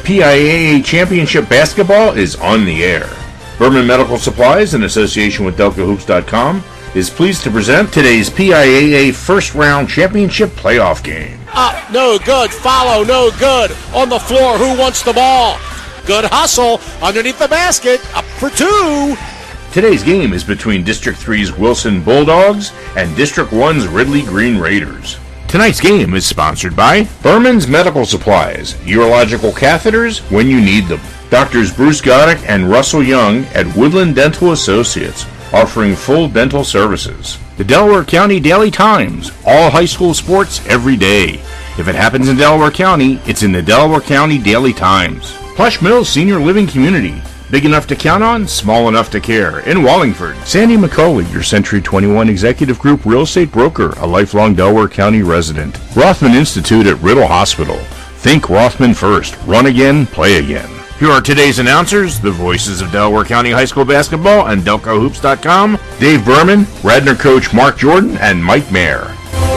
PIAA Championship Basketball is on the air. Berman Medical Supplies, in association with DelcoHoops.com, is pleased to present today's PIAA First Round Championship Playoff game. Up, no good. Follow, no good. On the floor, who wants the ball? Good hustle underneath the basket. Up for two. Today's game is between District 3's Wilson Bulldogs and District 1's Ridley Green Raiders. Tonight's game is sponsored by Berman's Medical Supplies, urological catheters when you need them. Doctors Bruce Goddick and Russell Young at Woodland Dental Associates, offering full dental services. The Delaware County Daily Times, all high school sports every day. If it happens in Delaware County, it's in the Delaware County Daily Times. Plush Mills Senior Living Community, big enough to count on, small enough to care, in Wallingford. Sandy McCauley, your Century 21 Executive Group real estate broker, a lifelong Delaware County resident. Rothman Institute at Riddle Hospital. Think Rothman first. Run again, play again. Here are today's announcers, the voices of Delaware County High School basketball and DelcoHoops.com, Dave Berman, Radnor coach Mark Jordan, and Mike Mayer.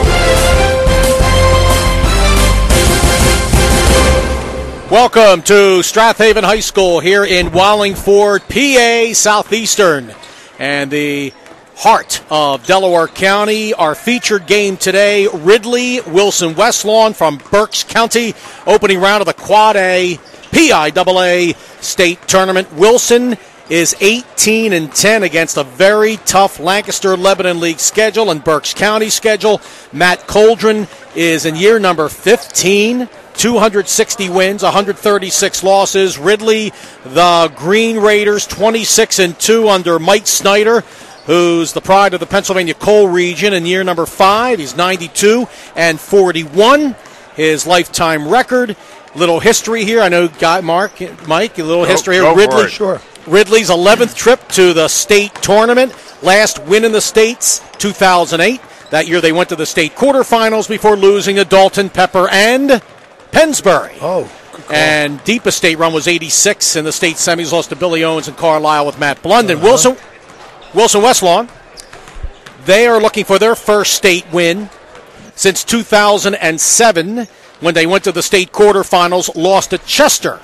Welcome to Strathaven High School here in Wallingford, PA Southeastern. And the heart of Delaware County, our featured game today, Ridley Wilson West Lawn from Berks County, opening round of the Quad A PIAA State Tournament. Wilson is 18-10 against a very tough Lancaster-Lebanon League schedule and Berks County schedule. Matt Coldren is in year number 15. 260 wins, 136 losses. Ridley, the Green Raiders, 26-2 under Mike Snyder, who's the pride of the Pennsylvania Coal region in year number 5. He's 92-41. His lifetime record. Little history here. I know Mike, a little history here. Ridley, sure. Ridley's 11th trip to the state tournament. Last win in the States, 2008. That year they went to the state quarterfinals before losing to Dalton, Pepper, and Pennsbury. Oh, good call. And deepest state run was 86 in the state semis, lost to Billy Owens and Carlisle with Matt Blunden. Wilson West Lawn, they are looking for their first state win since 2007 when they went to the state quarterfinals, lost to Chester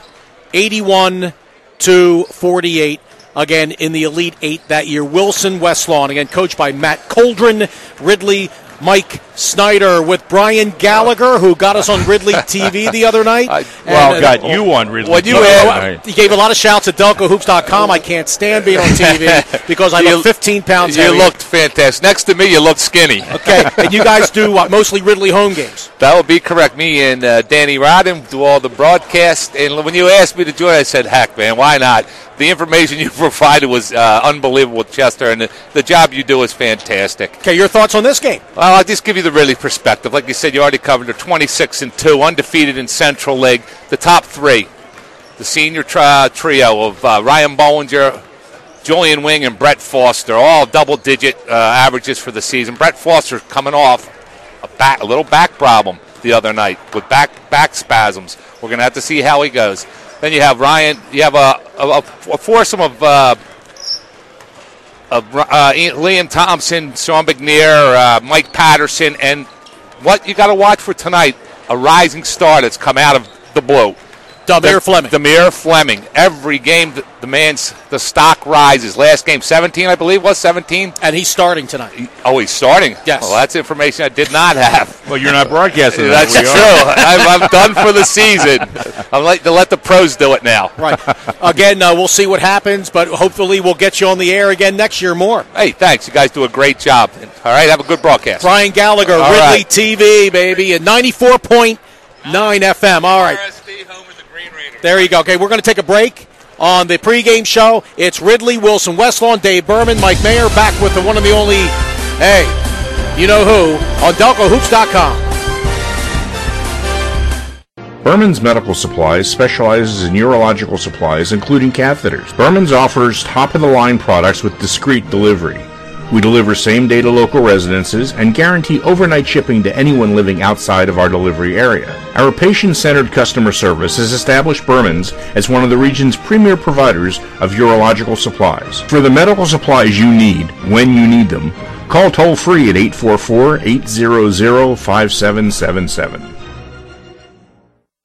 81-48. Again, in the Elite Eight that year. Wilson West Lawn, again, coached by Matt Coldren. Ridley, Mike Snyder with Brian Gallagher, who got us on Ridley TV the other night. Got you on Ridley TV. He gave a lot of shouts at DelcoHoops.com. I can't stand being on TV because I look 15 pounds heavier. You looked fantastic. Next to me, you looked skinny. Okay, and you guys do mostly Ridley home games? That would be correct. Me and Danny Rodden do all the broadcasts. And when you asked me to join, I said, heck, man, why not? The information you provided was unbelievable with Chester, and the job you do is fantastic. Okay, your thoughts on this game? Well, I'll just give you the really perspective. Like you said, you already covered the 26-2, undefeated in Central League. The top three, the senior trio of Ryan Bollinger, Julian Wing, and Brett Foster, all double-digit averages for the season. Brett Foster coming off a little back problem the other night with back spasms. We're going to have to see how he goes. Then you have Ryan. You have a foursome of Liam Thompson, Sean McNair, Mike Patterson, and what you got to watch for tonight, a rising star that's come out of the blue. Damir Fleming. Every game, the stock rises. Last game, 17, I believe, was 17. And he's starting tonight. Oh, he's starting? Yes. Well, that's information I did not have. Well, you're not broadcasting that. That's true. I'm done for the season. I'd like to let the pros do it now. Right. Again, we'll see what happens, but hopefully we'll get you on the air again next year more. Hey, thanks. You guys do a great job. All right, have a good broadcast. Brian Gallagher, All Ridley right. TV, baby, at 94.9 FM. All right. There you go. Okay, we're going to take a break on the pregame show. It's Ridley, Wilson West Lawn, Dave Berman, Mike Mayer, back with the one and the only, hey, you know who, on DelcoHoops.com. Berman's Medical Supplies specializes in urological supplies, including catheters. Berman's offers top-of-the-line products with discreet delivery. We deliver same-day to local residences and guarantee overnight shipping to anyone living outside of our delivery area. Our patient-centered customer service has established Berman's as one of the region's premier providers of urological supplies. For the medical supplies you need, when you need them, call toll-free at 844-800-5777.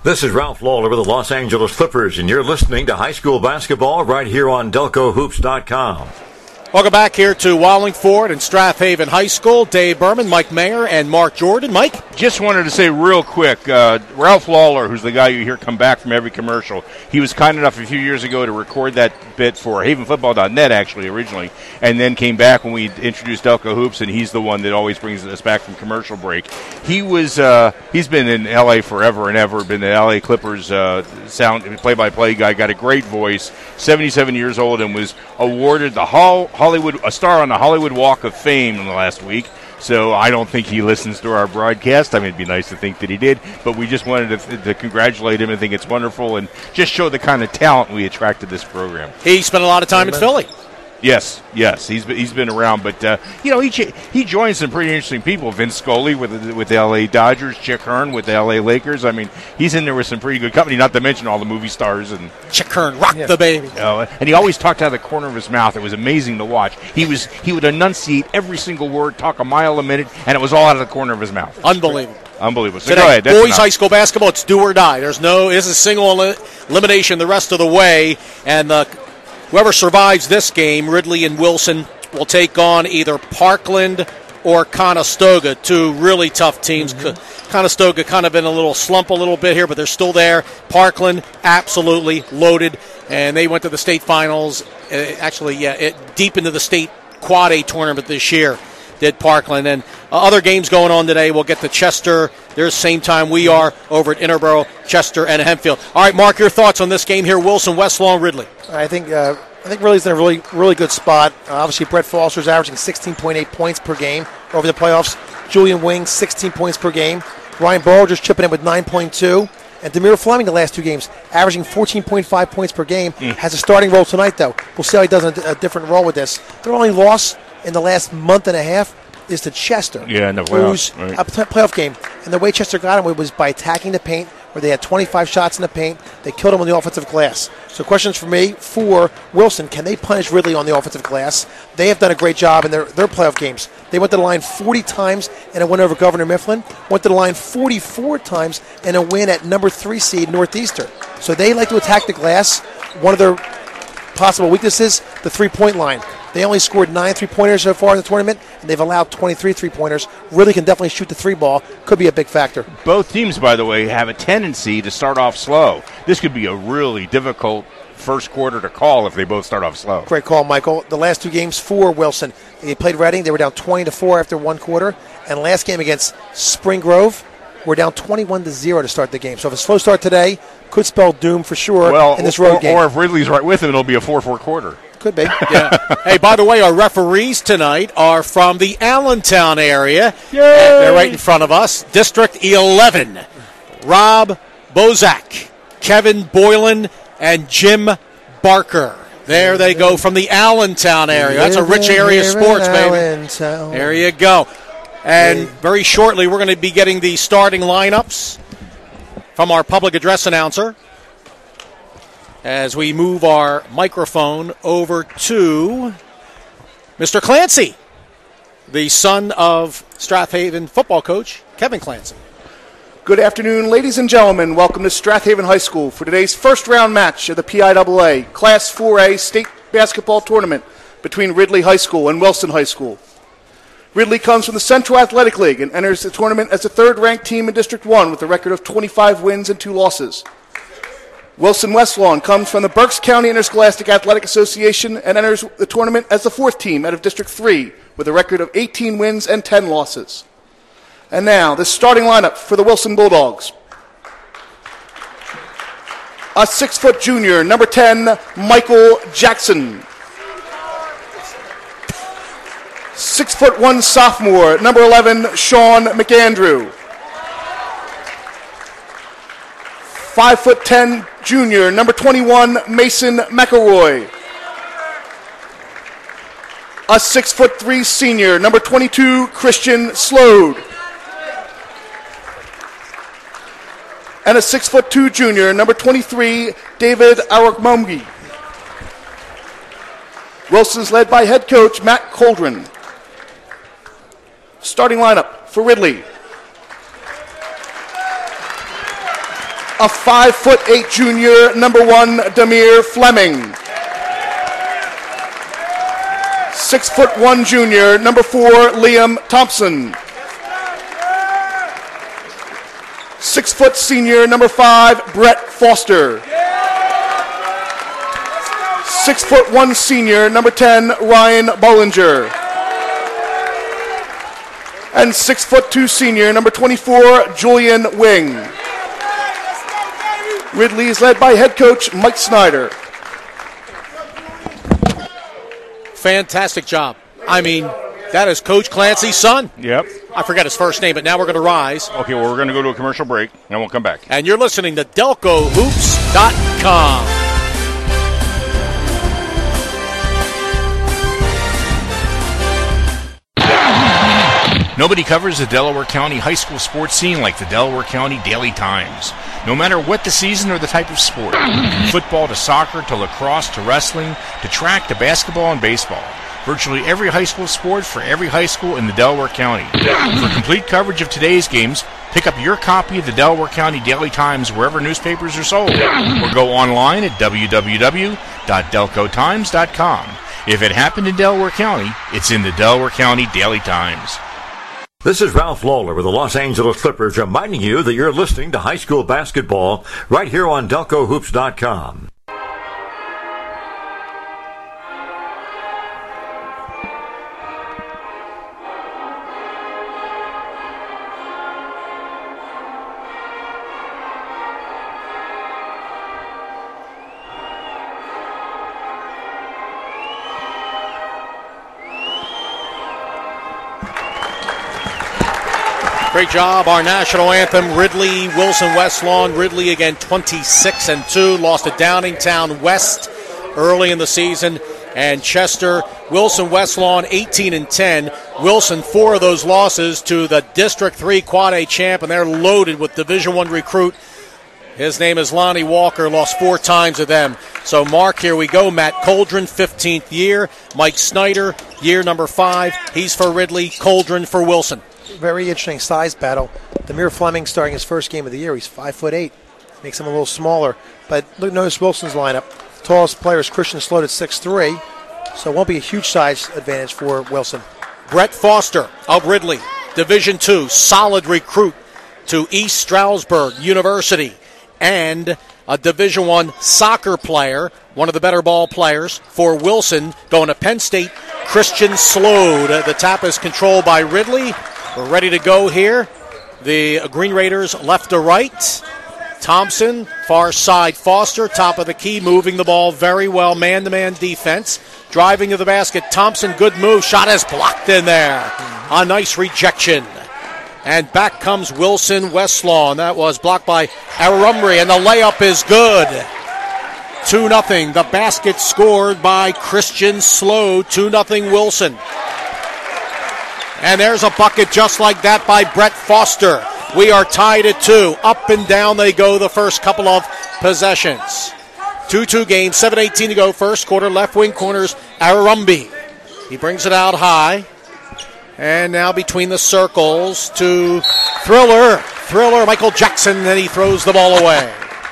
This is Ralph Lawler with the Los Angeles Clippers, and you're listening to high school basketball right here on DelcoHoops.com. Welcome back here to Wallingford and Strathaven High School. Dave Berman, Mike Mayer, and Mark Jordan. Mike? Just wanted to say real quick, Ralph Lawler, who's the guy you hear come back from every commercial, he was kind enough a few years ago to record that bit for HavenFootball.net, actually, originally, and then came back when we introduced Delco Hoops, and he's the one that always brings us back from commercial break. He's been in L.A. forever and ever, been the L.A. Clippers sound play-by-play guy, got a great voice, 77 years old, and was awarded a star on the Hollywood Walk of Fame in the last week. So I don't think he listens to our broadcast. I mean, it'd be nice to think that he did, but we just wanted to congratulate him and think it's wonderful and just show the kind of talent we attracted this program. He spent a lot of time in Philly. Yes, he's been around, but he joined some pretty interesting people. Vince Scully with the L.A. Dodgers, Chick Hearn with the L.A. Lakers. I mean, he's in there with some pretty good company. Not to mention all the movie stars and Chick Hearn, rock the baby. And he always talked out of the corner of his mouth. It was amazing to watch. He would enunciate every single word, talk a mile a minute, and it was all out of the corner of his mouth. Unbelievable. So go ahead. Boys high school basketball, it's do or die. There's a single elimination the rest of the way, and whoever survives this game, Ridley and Wilson, will take on either Parkland or Conestoga, two really tough teams. Conestoga kind of in a little slump a little bit here, but they're still there. Parkland, absolutely loaded, and they went to the state finals, deep into the state Quad A tournament this year, did Parkland. And other games going on today. We'll get to Chester. They're the same time we are over at Interboro, Chester, and Hempfield. All right, Mark, your thoughts on this game here, Wilson, Westlaw, and Ridley. I think Ridley's in a really, really good spot. Obviously, Brett Foster's averaging 16.8 points per game over the playoffs. Julian Wing, 16 points per game. Ryan Bolger's chipping in with 9.2. And Demir Fleming, the last two games, averaging 14.5 points per game. Has a starting role tonight, though. We'll see how he does a different role with this. Their only loss in the last month and a half is to Chester. Yeah, in the playoffs. Right. A playoff game. And the way Chester got him was by attacking the paint, where they had 25 shots in the paint. They killed him on the offensive glass. So questions for me, for Wilson, can they punish Ridley on the offensive glass? They have done a great job in their playoff games. They went to the line 40 times in a win over Governor Mifflin, went to the line 44 times in a win at number 3 seed Northeastern. So they like to attack the glass. One of their possible weaknesses, the three-point line. They only scored 9 3-pointers so far in the tournament, and they've allowed 23 3-pointers. Really can definitely shoot the three ball. Could be a big factor. Both teams, by the way, have a tendency to start off slow. This could be a really difficult first quarter to call if they both start off slow. Great call, Michael. The last two games for Wilson, they played Reading. They were down 20-4 after one quarter. And last game against Spring Grove, we're down 21-0 to start the game. So if a slow start today could spell doom for sure in this road game. Or if Ridley's right with him, it'll be a 4-4 quarter. Could be. Yeah. Hey, by the way, our referees tonight are from the Allentown area. Yay! They're right in front of us. District 11. Rob Bozak, Kevin Boylan, and Jim Barker. There they go from the Allentown area. That's a rich area of sports, baby. There you go. And very shortly, we're going to be getting the starting lineups from our public address announcer as we move our microphone over to Mr. Clancy, the son of Strathaven football coach Kevin Clancy. Good afternoon, ladies and gentlemen. Welcome to Strathaven High School for today's first round match of the PIAA Class 4A State Basketball Tournament between Ridley High School and Wilson High School. Ridley comes from the Central Athletic League and enters the tournament as the third-ranked team in District 1 with a record of 25 wins and 2 losses. Wilson Westlawn comes from the Berks County Interscholastic Athletic Association and enters the tournament as the fourth team out of District 3 with a record of 18 wins and 10 losses. And now, the starting lineup for the Wilson Bulldogs. A 6-foot junior, number 10, Michael Jackson. 6'1" sophomore, number 11, Sean McAndrew. 5'10" junior, number 21, Mason McElroy. A 6'3" senior, number 22, Christian Slode. And a 6'2" junior, number 23, David Arakmogi. Wilson's led by head coach Matt Coldren. Starting lineup for Ridley. a 5'8" junior, number 1, Demir Fleming. 6'1" junior, number 4, Liam Thompson. 6 foot senior, number 5, Brett Foster. 6'1" senior, number 10, Ryan Bollinger. And 6'2" senior, number 24, Julian Wing. Ridley is led by head coach Mike Snyder. Fantastic job. I mean, that is Coach Clancy's son. Yep. I forgot his first name, but now we're going to rise. Okay, well, we're going to go to a commercial break, and we'll come back. And you're listening to DelcoHoops.com. Nobody covers the Delaware County high school sports scene like the Delaware County Daily Times. No matter what the season or the type of sport, from football to soccer to lacrosse to wrestling to track to basketball and baseball, virtually every high school sport for every high school in the Delaware County. For complete coverage of today's games, pick up your copy of the Delaware County Daily Times wherever newspapers are sold, or go online at www.delcotimes.com. If it happened in Delaware County, it's in the Delaware County Daily Times. This is Ralph Lawler with the Los Angeles Clippers reminding you that you're listening to high school basketball right here on DelcoHoops.com. Great job. Our national anthem, Ridley, Wilson, West Lawn. Ridley again 26-2. Lost to Downingtown West early in the season. And Chester, Wilson, West Lawn 18-10. Wilson, 4 of those losses to the District 3 Quad A champ, and they're loaded with Division I recruit. His name is Lonnie Walker, lost 4 times to them. So mark, here we go. Matt Coldren, 15th year. Mike Snyder, year number 5. He's for Ridley. Coldren for Wilson. Very interesting size battle. Demir Fleming starting his first game of the year. He's 5'8". Makes him a little smaller. But look, notice Wilson's lineup. Tallest player is Christian Sloat at 6'3", so it won't be a huge size advantage for Wilson. Brett Foster of Ridley, Division II, solid recruit to East Stroudsburg University, and a Division I soccer player, one of the better ball players for Wilson, going to Penn State, Christian Sloat. The tap is controlled by Ridley. We're ready to go here. The Green Raiders left to right. Thompson, far side. Foster, top of the key, moving the ball very well. Man-to-man defense. Driving to the basket. Thompson, good move. Shot is blocked in there. A nice rejection. And back comes Wilson Westlaw. That was blocked by Arumri, and the layup is good. 2-0. The basket scored by Christian Sloat. 2-0 Wilson. And there's a bucket just like that by Brett Foster. We are tied at 2. Up and down they go the first couple of possessions. 2-2 game, 7:18 to go. First quarter, left wing corners, Arumbi. He brings it out high. And now between the circles to Thriller, Michael Jackson, and he throws the ball away.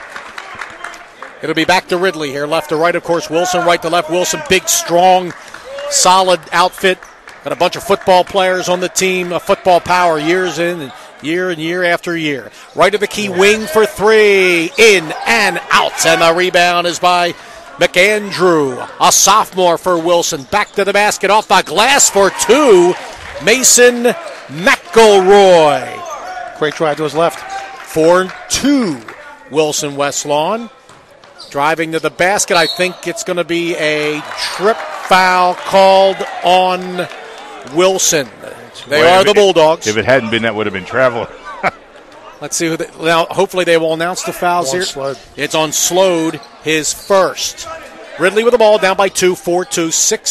It'll be back to Ridley here, left to right, of course. Wilson, right to left. Wilson, big, strong, solid outfit. Got a bunch of football players on the team, football power years in and year after year. Right of the key, wing for 3, in and out. And the rebound is by McAndrew, a sophomore for Wilson. Back to the basket, off the glass for 2. Mason McElroy. Great drive to his left. 4-2. Wilson Westlawn. Driving to the basket. I think it's going to be a trip foul called on Wilson. They are the Bulldogs. If it hadn't been, that would have been travel. Let's see. Now, hopefully they will announce the fouls here. Sload. It's on Sload, his first. Ridley with the ball, down by 2, 4-2,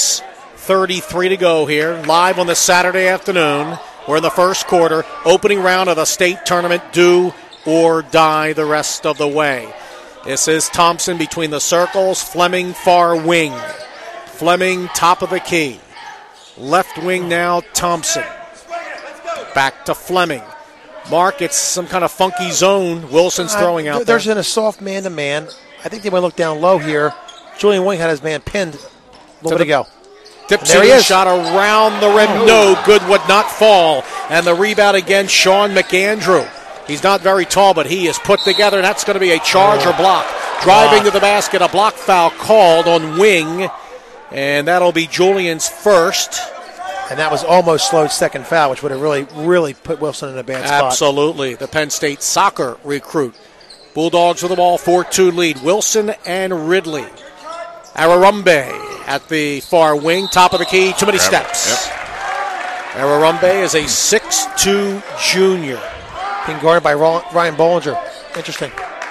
6:33 to go here. Live on the Saturday afternoon. We're in the first quarter. Opening round of the state tournament. Do or die the rest of the way. This is Thompson between the circles. Fleming far wing. Fleming top of the key. Left wing now, Thompson. Back to Fleming. Mark, it's some kind of funky zone Wilson's throwing out there. There's in a soft man-to-man. I think they might look down low here. Julian Wing had his man pinned a little bit ago. Tips it, shot around the rim. No good, would not fall. And the rebound again, Sean McAndrew. He's not very tall, but he is put together, and that's going to be a charge or block. Driving to the basket, a block foul called on Wing, and that'll be Julian's first. And that was almost Slode's second foul, which would have really put Wilson in a bad spot. Absolutely. The Penn State soccer recruit. Bulldogs with the ball, 4-2 lead. Wilson and Ridley. Ararumbe at the far wing, top of the key, too many steps. Yep. Ararumbe is a 6'2 junior. Being guarded by Ryan Bollinger. Interesting.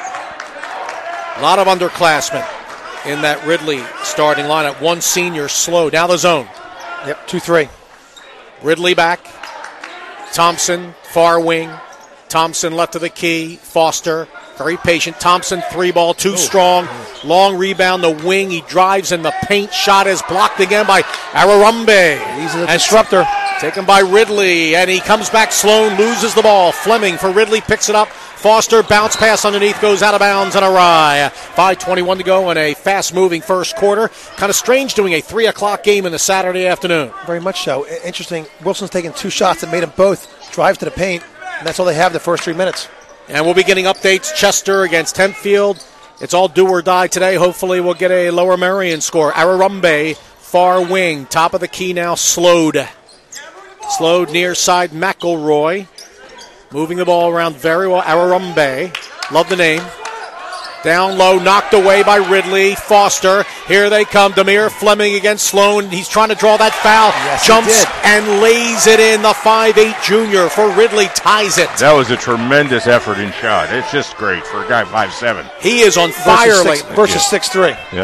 A lot of underclassmen in that Ridley starting lineup. One senior, Slow. Now the zone. Yep, 2-3. Ridley back. Thompson, far wing. Thompson left of the key. Foster, very patient. Thompson, 3-ball, too strong. Long rebound, the wing. He drives in the paint. Shot is blocked again by Ararumbe. He's a disruptor. Taken by Ridley, and he comes back. Sloan loses the ball. Fleming for Ridley, picks it up. Foster, bounce pass underneath, goes out of bounds and awry. 5:21 to go in a fast-moving first quarter. Kind of strange doing a 3 o'clock game in the Saturday afternoon. Very much so. Interesting. Wilson's taken 2 shots that made them both drive to the paint, and that's all they have the first 3 minutes. And we'll be getting updates. Chester against Hempfield. It's all do or die today. Hopefully we'll get a Lower Merion score. Ararumbe, far wing. Top of the key now, Slode. Slode near side, McElroy. Moving the ball around very well. Ararumbe. Love the name. Down low, knocked away by Ridley. Foster. Here they come. Demir Fleming against Sloan. He's trying to draw that foul. Yes, jumps and lays it in. The 5'8 junior for Ridley ties it. That was a tremendous effort in shot. It's just great for a guy 5'7". He is on fire lately. Versus 6'3". Yep.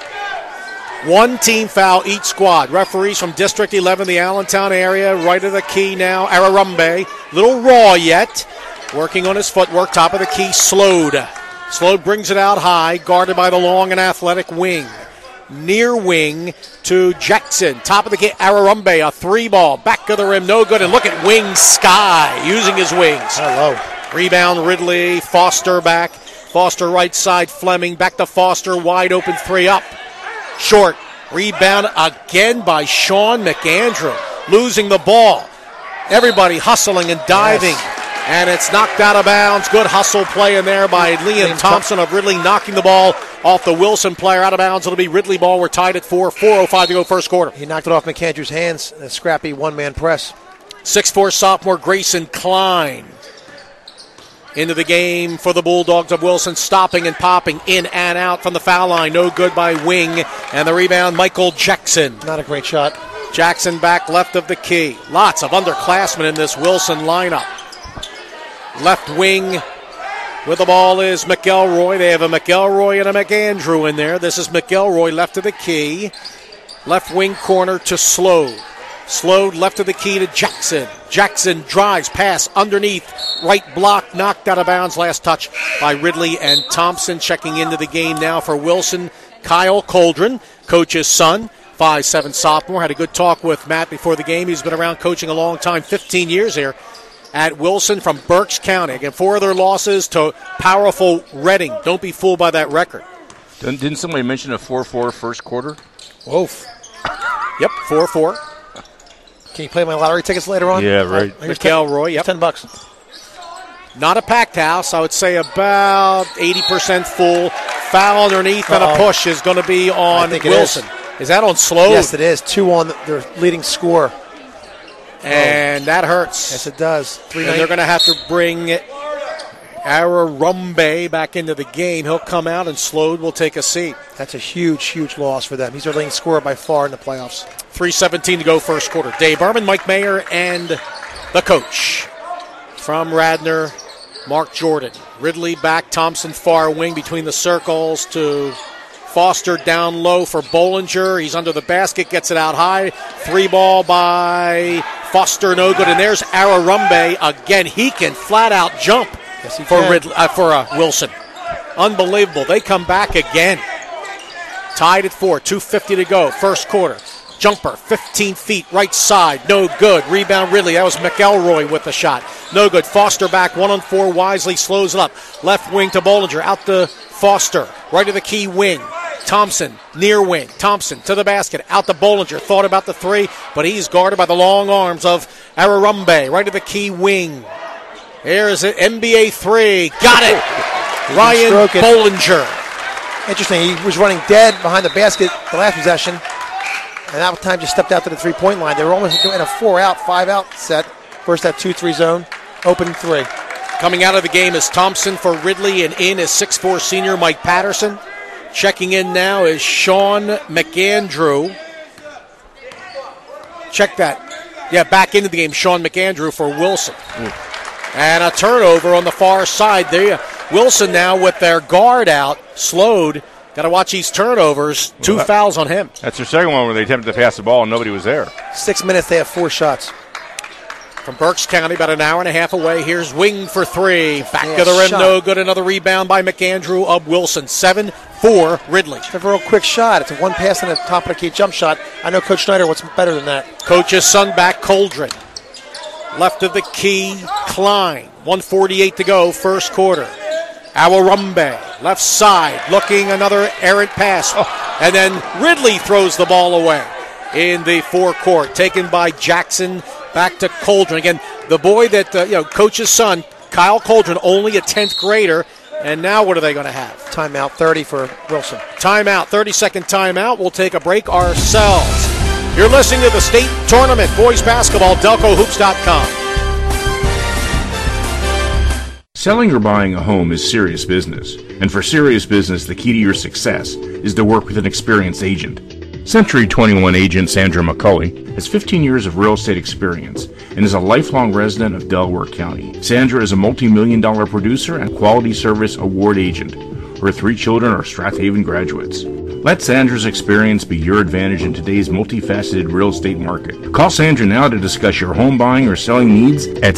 One team foul each squad. Referees from District 11, the Allentown area, right of the key now. Ararumbe, little raw yet. Working on his footwork, top of the key, Slode. Slode brings it out high, guarded by the long and athletic wing. Near wing to Jackson. Top of the key, Ararumbe, a 3-ball. Back of the rim, no good. And look at Wing Sky using his wings. Hello. Rebound, Ridley. Foster back. Foster right side, Fleming. Back to Foster, wide open 3 up. Short. Rebound again by Sean McAndrew. Losing the ball. Everybody hustling and diving. Yes. And it's knocked out of bounds. Good hustle play in there by Liam Thompson of Ridley, knocking the ball off the Wilson player out of bounds. It'll be Ridley ball. We're tied at 4. 4:05 to go first quarter. He knocked it off McAndrew's hands in a scrappy one-man press. 6'4 sophomore Grayson Klein into the game for the Bulldogs of Wilson, stopping and popping in and out from the foul line. No good by Wing. And the rebound, Michael Jackson. Not a great shot. Jackson back left of the key. Lots of underclassmen in this Wilson lineup. Left wing with the ball is McElroy. They have a McElroy and a McAndrew in there. This is McElroy left of the key. Left wing corner to Slode. Slode left of the key to Jackson. Jackson drives, pass underneath. Right block, knocked out of bounds. Last touch by Ridley and Thompson. Checking into the game now for Wilson. Kyle Coldren, coach's son. 5'7 sophomore. Had a good talk with Matt before the game. He's been around coaching a long time, 15 years here at Wilson from Berks County. Again, 4 of their losses to powerful Reading. Don't be fooled by that record. Didn't somebody mention a 4-4 first quarter? Woof. Yep, 4-4. Can you play my lottery tickets later on? Yeah, right. McElroy, yep. $10. Not a packed house. I would say about 80% full. Foul underneath and a push is going to be on Wilson. Is that on Slode? Yes, it is. 2 on their leading score. And that hurts. Yes, it does. And they're going to have to bring Ararumbe back into the game. He'll come out and Slode will take a seat. That's a huge, huge loss for them. He's their leading scorer by far in the playoffs. 3:17 to go first quarter. Dave Berman, Mike Mayer, and the coach. From Radnor, Mark Jordan. Ridley back, Thompson far wing between the circles to Foster down low for Bollinger. He's under the basket, gets it out high. 3-ball by Foster, no good. And there's Ararumbe again. He can flat out jump for Wilson. Unbelievable. They come back again. Tied at 4, 2:50 to go, first quarter. Jumper, 15 feet, right side, no good. Rebound Ridley. That was McElroy with the shot. No good. Foster back, 1-on-4. Wisely slows it up. Left wing to Bollinger. Out to Foster. Right to the key wing. Thompson, near wing. Thompson to the basket. Out to Bollinger. Thought about the three, but he's guarded by the long arms of Ararumbe. Right to the key wing. Here's it. NBA three. Got it. Ryan Bollinger. Interesting. He was running dead behind the basket the last possession. And that time just stepped out to the three-point line. They were almost doing a 4-out, 5-out set versus that 2-3 zone. Open three. Coming out of the game is Thompson for Ridley, and in is 6'4 senior Mike Patterson. Checking in now is Sean McAndrew. Check that. Yeah, back into the game, Sean McAndrew for Wilson. And a turnover on the far side there. Wilson now with their guard out, slowed. Got to watch these turnovers. Two fouls on him. That's their second one where they attempted to pass the ball and nobody was there. 6 minutes, they have 4 shots. From Berks County, about an hour and a half away. Here's Wing for three. Back to the rim, shot. No good. Another rebound by McAndrew of Wilson. 7-4 Ridley. It's a real quick shot. It's a one pass on the top of the key jump shot. I know Coach Schneider wants better than that. Coach's son back, Coldren. Left of the key, Klein. 1:48 to go, first quarter. Awarumbe, left side, looking another errant pass. And then Ridley throws the ball away in the forecourt. Taken by Jackson, back to Coldren. Again, the boy that, Coach's son, Kyle Coldren, only a 10th grader. And now what are they going to have? Timeout, 30 for Wilson. Timeout, 30-second timeout. We'll take a break ourselves. You're listening to the state tournament, boys basketball, DelcoHoops.com. Selling or buying a home is serious business, and for serious business, the key to your success is to work with an experienced agent. Century 21 agent Sandra McCulley has 15 years of real estate experience and is a lifelong resident of Delaware County. Sandra is a multi-million-dollar producer and quality service award agent. Her 3 children are Strath Haven graduates. Let Sandra's experience be your advantage in today's multifaceted real estate market. Call Sandra now to discuss your home buying or selling needs at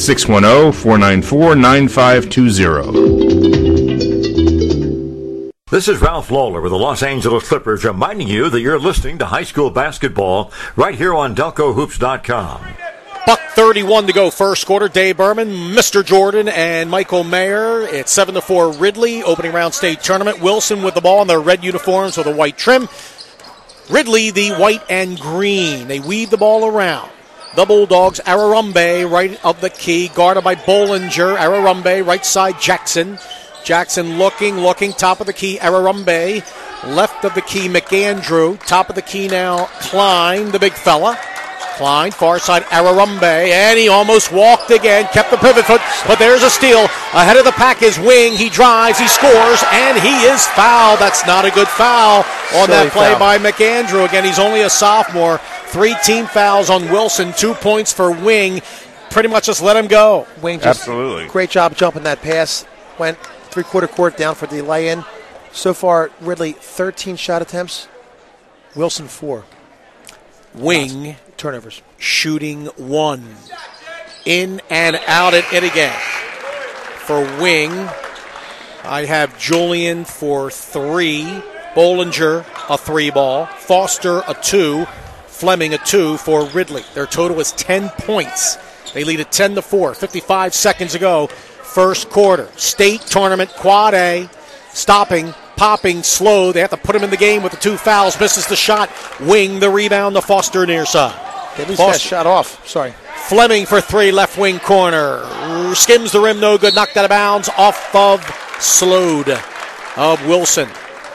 610-494-9520. This is Ralph Lawler with the Los Angeles Clippers reminding you that you're listening to high school basketball right here on DelcoHoops.com. Buck 31 to go first quarter. Dave Berman, Mr. Jordan, and Michael Mayer. It's 7-4 Ridley, opening round state tournament. Wilson with the ball in their red uniforms with a white trim. Ridley, the white and green. They weave the ball around. The Bulldogs, Ararumbe, right of the key, guarded by Bollinger. Ararumbe, right side, Jackson. Jackson looking, top of the key, Ararumbe. Left of the key, McAndrew. Top of the key now, Klein, the big fella. Klein, far side, Ararumbe, and he almost walked again, kept the pivot foot, but there's a steal. Ahead of the pack is Wing, he drives, he scores, and he is fouled. That's not a good foul on that play by McAndrew. Again, he's only a sophomore. 3 team fouls on Wilson, 2 points for Wing. Pretty much just let him go. Wing just great job jumping that pass. Went three-quarter court down for the lay-in. So far, Ridley, 13 shot attempts. Wilson, 4. Wing turnovers. Shooting 1. In and out at it again. For Wing, I have Julian for 3. Bollinger, a 3 ball. Foster, a 2. Fleming, a 2 for Ridley. Their total is 10 points. They lead at 10-4. 55 seconds ago. First quarter. State tournament, quad A. Stopping. Popping, slow. They have to put him in the game with the 2 fouls. Misses the shot. Wing the rebound. The Foster near side. They lose that shot off. Sorry. Fleming for 3. Left wing corner. Skims the rim. No good. Knocked out of bounds. Off of Slode of Wilson.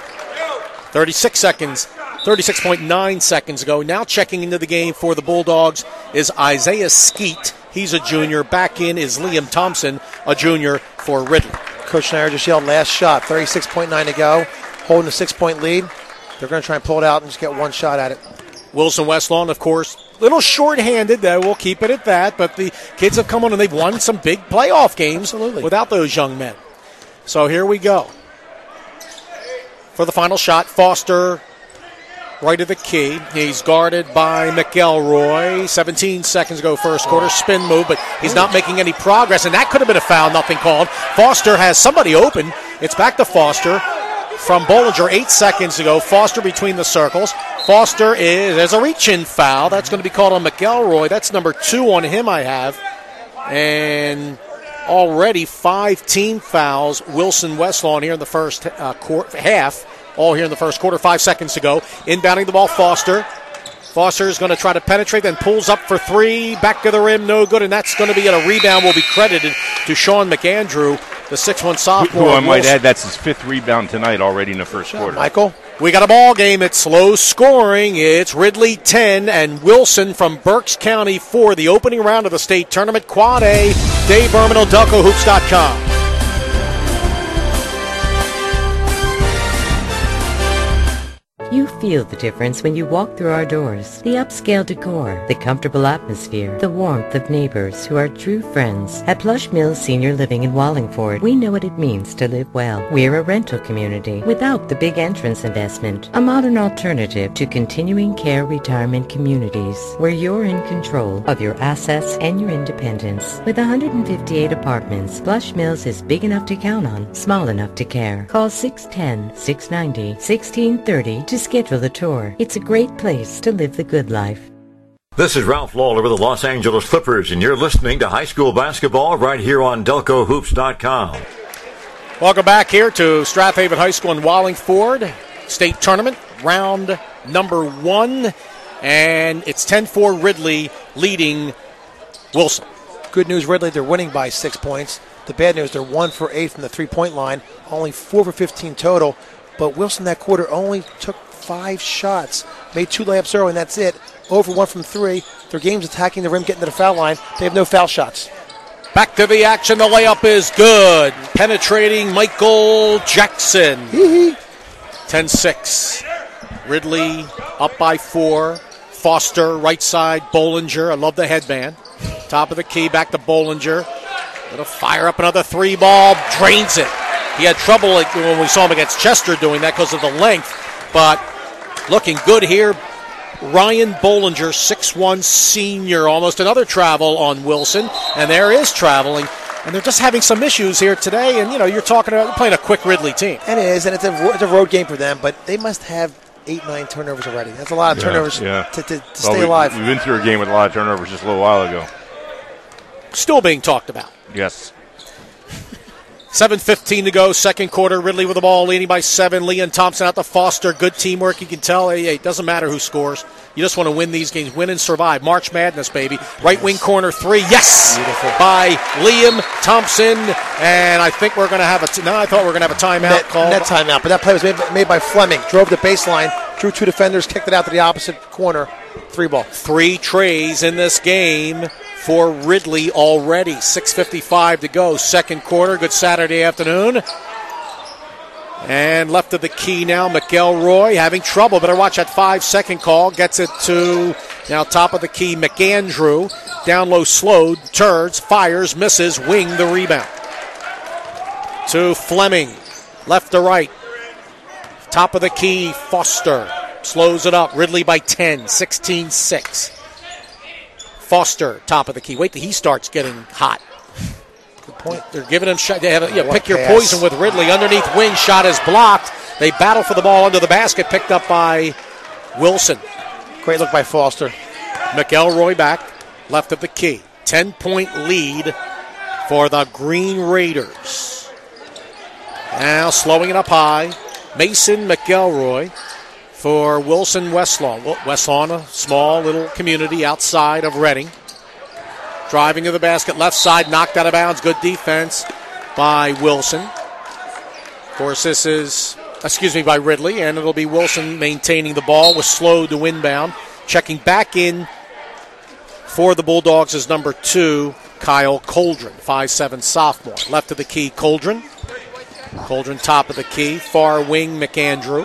36.9 seconds ago. Now checking into the game for the Bulldogs is Isaiah Skeet. He's a junior. Back in is Liam Thompson, a junior for Ridley. Coach Schneider just yelled last shot. 36.9 to go. Holding a 6-point lead. They're going to try and pull it out and just get 1 shot at it. Wilson Westlawn, of course, a little short-handed. We'll keep it at that. But the kids have come on and they've won some big playoff games without those young men. So here we go. For the final shot, Foster right of the key. He's guarded by McElroy. 17 seconds ago, first quarter. Spin move, but he's not making any progress. And that could have been a foul, nothing called. Foster has somebody open. It's back to Foster from Bollinger 8 seconds ago. Foster between the circles. Foster there's a reach-in foul. That's going to be called on McElroy. That's number 2 on him, I have. And already 5 team fouls. Wilson Westlawn here in the first half. All here in the first quarter. 5 seconds to go. Inbounding the ball, Foster. Foster is going to try to penetrate, then pulls up for 3. Back of the rim, no good. And that's going to be a rebound. Will be credited to Sean McAndrew, the 6'1 sophomore. Who I might add, that's his 5th rebound tonight already in the first quarter. Michael? We got a ball game. It's low scoring. It's Ridley 10 and Wilson from Berks County 4. The opening round of the state tournament. Quad A. Dave Berman, DelcoHoops.com. You feel the difference when you walk through our doors. The upscale decor, the comfortable atmosphere, the warmth of neighbors who are true friends. At Plush Mills Senior Living in Wallingford, we know what it means to live well. We're a rental community without the big entrance investment. A modern alternative to continuing care retirement communities where you're in control of your assets and your independence. With 158 apartments, Plush Mills is big enough to count on, small enough to care. Call 610-690-1630 to schedule a tour. It's a great place to live the good life. This is Ralph Lawler with the Los Angeles Clippers, and you're listening to high school basketball right here on DelcoHoops.com. Welcome back here to Strathaven High School in Wallingford. State tournament, round number 1. And it's 10-4 Ridley leading Wilson. Good news, Ridley, they're winning by 6 points. The bad news, they're 1 for 8 from the three-point line, only 4 for 15 total. But Wilson that quarter only took 5 shots, made 2 layups early, and that's it. 0 for 1 from 3. Their game's attacking the rim, getting to the foul line. They have no foul shots. Back to the action. The layup is good. Penetrating Michael Jackson. 10-6. Ridley up by 4. Foster, right side. Bollinger. I love the headband. Top of the key. Back to Bollinger. Going to fire up another 3 ball. Drains it. He had trouble when we saw him against Chester doing that because of the length. But looking good here. Ryan Bollinger, 6'1 senior. Almost another travel on Wilson. And there is traveling. And they're just having some issues here today. And, you're talking about playing a quick Ridley team. And it is. And it's a road game for them. But they must have 8-9 turnovers already. That's a lot of turnovers to stay alive. We've been through a game with a lot of turnovers just a little while ago. Still being talked about. Yes. 7:15 to go, second quarter. Ridley with the ball, leading by 7. Leon Thompson out to Foster. Good teamwork. You can tell, it doesn't matter who scores. You just want to win these games. Win and survive. March Madness, baby. Right wing corner 3. Yes! Beautiful. By Liam Thompson. And I think we're going to have I thought we were going to have a timeout call. Net timeout, but that play was made by Fleming. Drove the baseline, drew 2 defenders, kicked it out to the opposite corner. 3 ball. 3 trays in this game for Ridley already. 6:55 to go. Second quarter. Good Saturday afternoon. And left of the key now, McElroy having trouble. Better watch that 5-second call. Gets it to now top of the key, McAndrew. Down low, slowed, turns, fires, misses, wing the rebound. To Fleming. Left to right. Top of the key, Foster. Slows it up. Ridley by 10, 16-6. Foster, top of the key. Wait till he starts getting hot. Good point. They're giving him shot. They have pick your poison with Ridley. Underneath wing, shot is blocked. They battle for the ball under the basket, picked up by Wilson. Great look by Foster. McElroy back, left of the key. 10-point lead for the Green Raiders. Now slowing it up high. Mason McElroy for Wilson Westlawn. Westlawn, a small little community outside of Reading. Driving to the basket, left side, knocked out of bounds. Good defense by Wilson. Of course, this is, by Ridley, and it'll be Wilson maintaining the ball. Was slowed to inbound. Checking back in for the Bulldogs is number 2, Kyle Coldren, 5'7 sophomore. Left of the key, Coldren. Coldren top of the key. Far wing, McAndrew.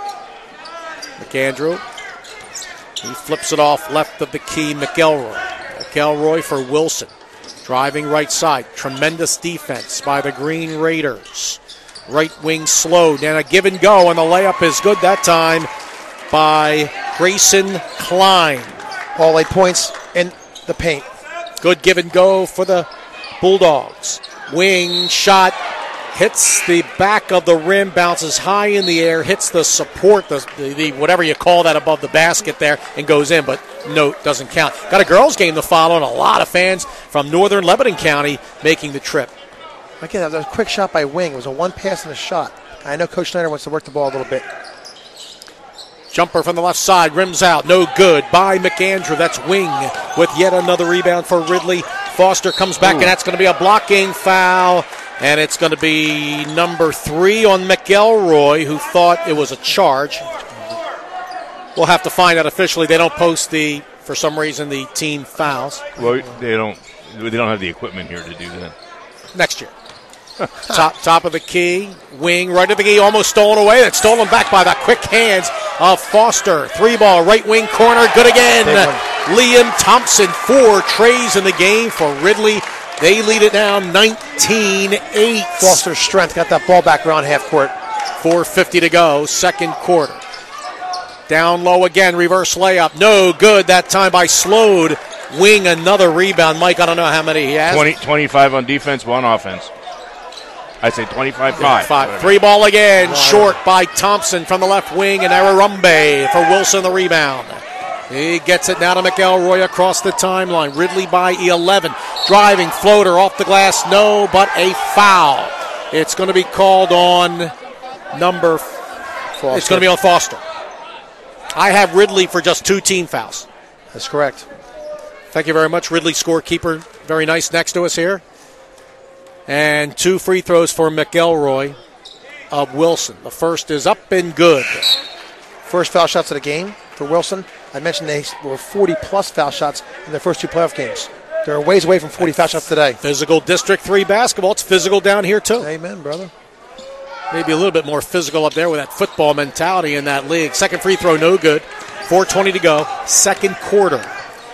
He flips it off left of the key, McElroy. McElroy for Wilson. Driving right side. Tremendous defense by the Green Raiders. Right wing slowed. And a give and go, and the layup is good that time by Grayson Klein. All 8 points in the paint. Good give and go for the Bulldogs. Wing shot Hits the back of the rim, bounces high in the air, hits the support, the whatever you call that above the basket there, and goes in, but no, doesn't count. Got a girls' game to follow, and a lot of fans from northern Lebanon County making the trip. Again, that was a quick shot by Wing. It was a one pass and a shot. I know Coach Schneider wants to work the ball a little bit. Jumper from the left side, rims out, no good by McAndrew. That's Wing with yet another rebound for Ridley. Foster comes back, and that's going to be a blocking foul. And it's going to be number 3 on McElroy, who thought it was a charge. We'll have to find out officially. They don't post for some reason, the team fouls. Well, they don't have the equipment here to do that. Next year. Top of the key, Wing, right of the key, almost stolen away. That's stolen back by the quick hands of Foster. 3-ball, right wing corner, good again. Liam Thompson, 4 trays in the game for Ridley. They lead it now 19-8. Foster's strength got that ball back around half court. 4:50 to go, second quarter. Down low again, reverse layup. No good that time by Slode. Wing, another rebound. Mike, I don't know how many he has. 25 on defense, 1 offense. I'd say 25-5. 3-ball again, short by Thompson from the left wing, and Ararumbe for Wilson, the rebound. He gets it now to McElroy across the timeline. Ridley by 11. Driving floater off the glass. No, but a foul. It's going to be called on number Foster. It's going to be on Foster. I have Ridley for just 2 team fouls. That's correct. Thank you very much. Ridley, scorekeeper, very nice next to us here. And 2 free throws for McElroy of Wilson. The first is up and good. First foul shots of the game for Wilson. I mentioned they were 40-plus foul shots in their first 2 playoff games. They're a ways away from 40 foul shots today. Physical District 3 basketball. It's physical down here, too. Amen, brother. Maybe a little bit more physical up there with that football mentality in that league. Second free throw, no good. 4:20 to go. Second quarter.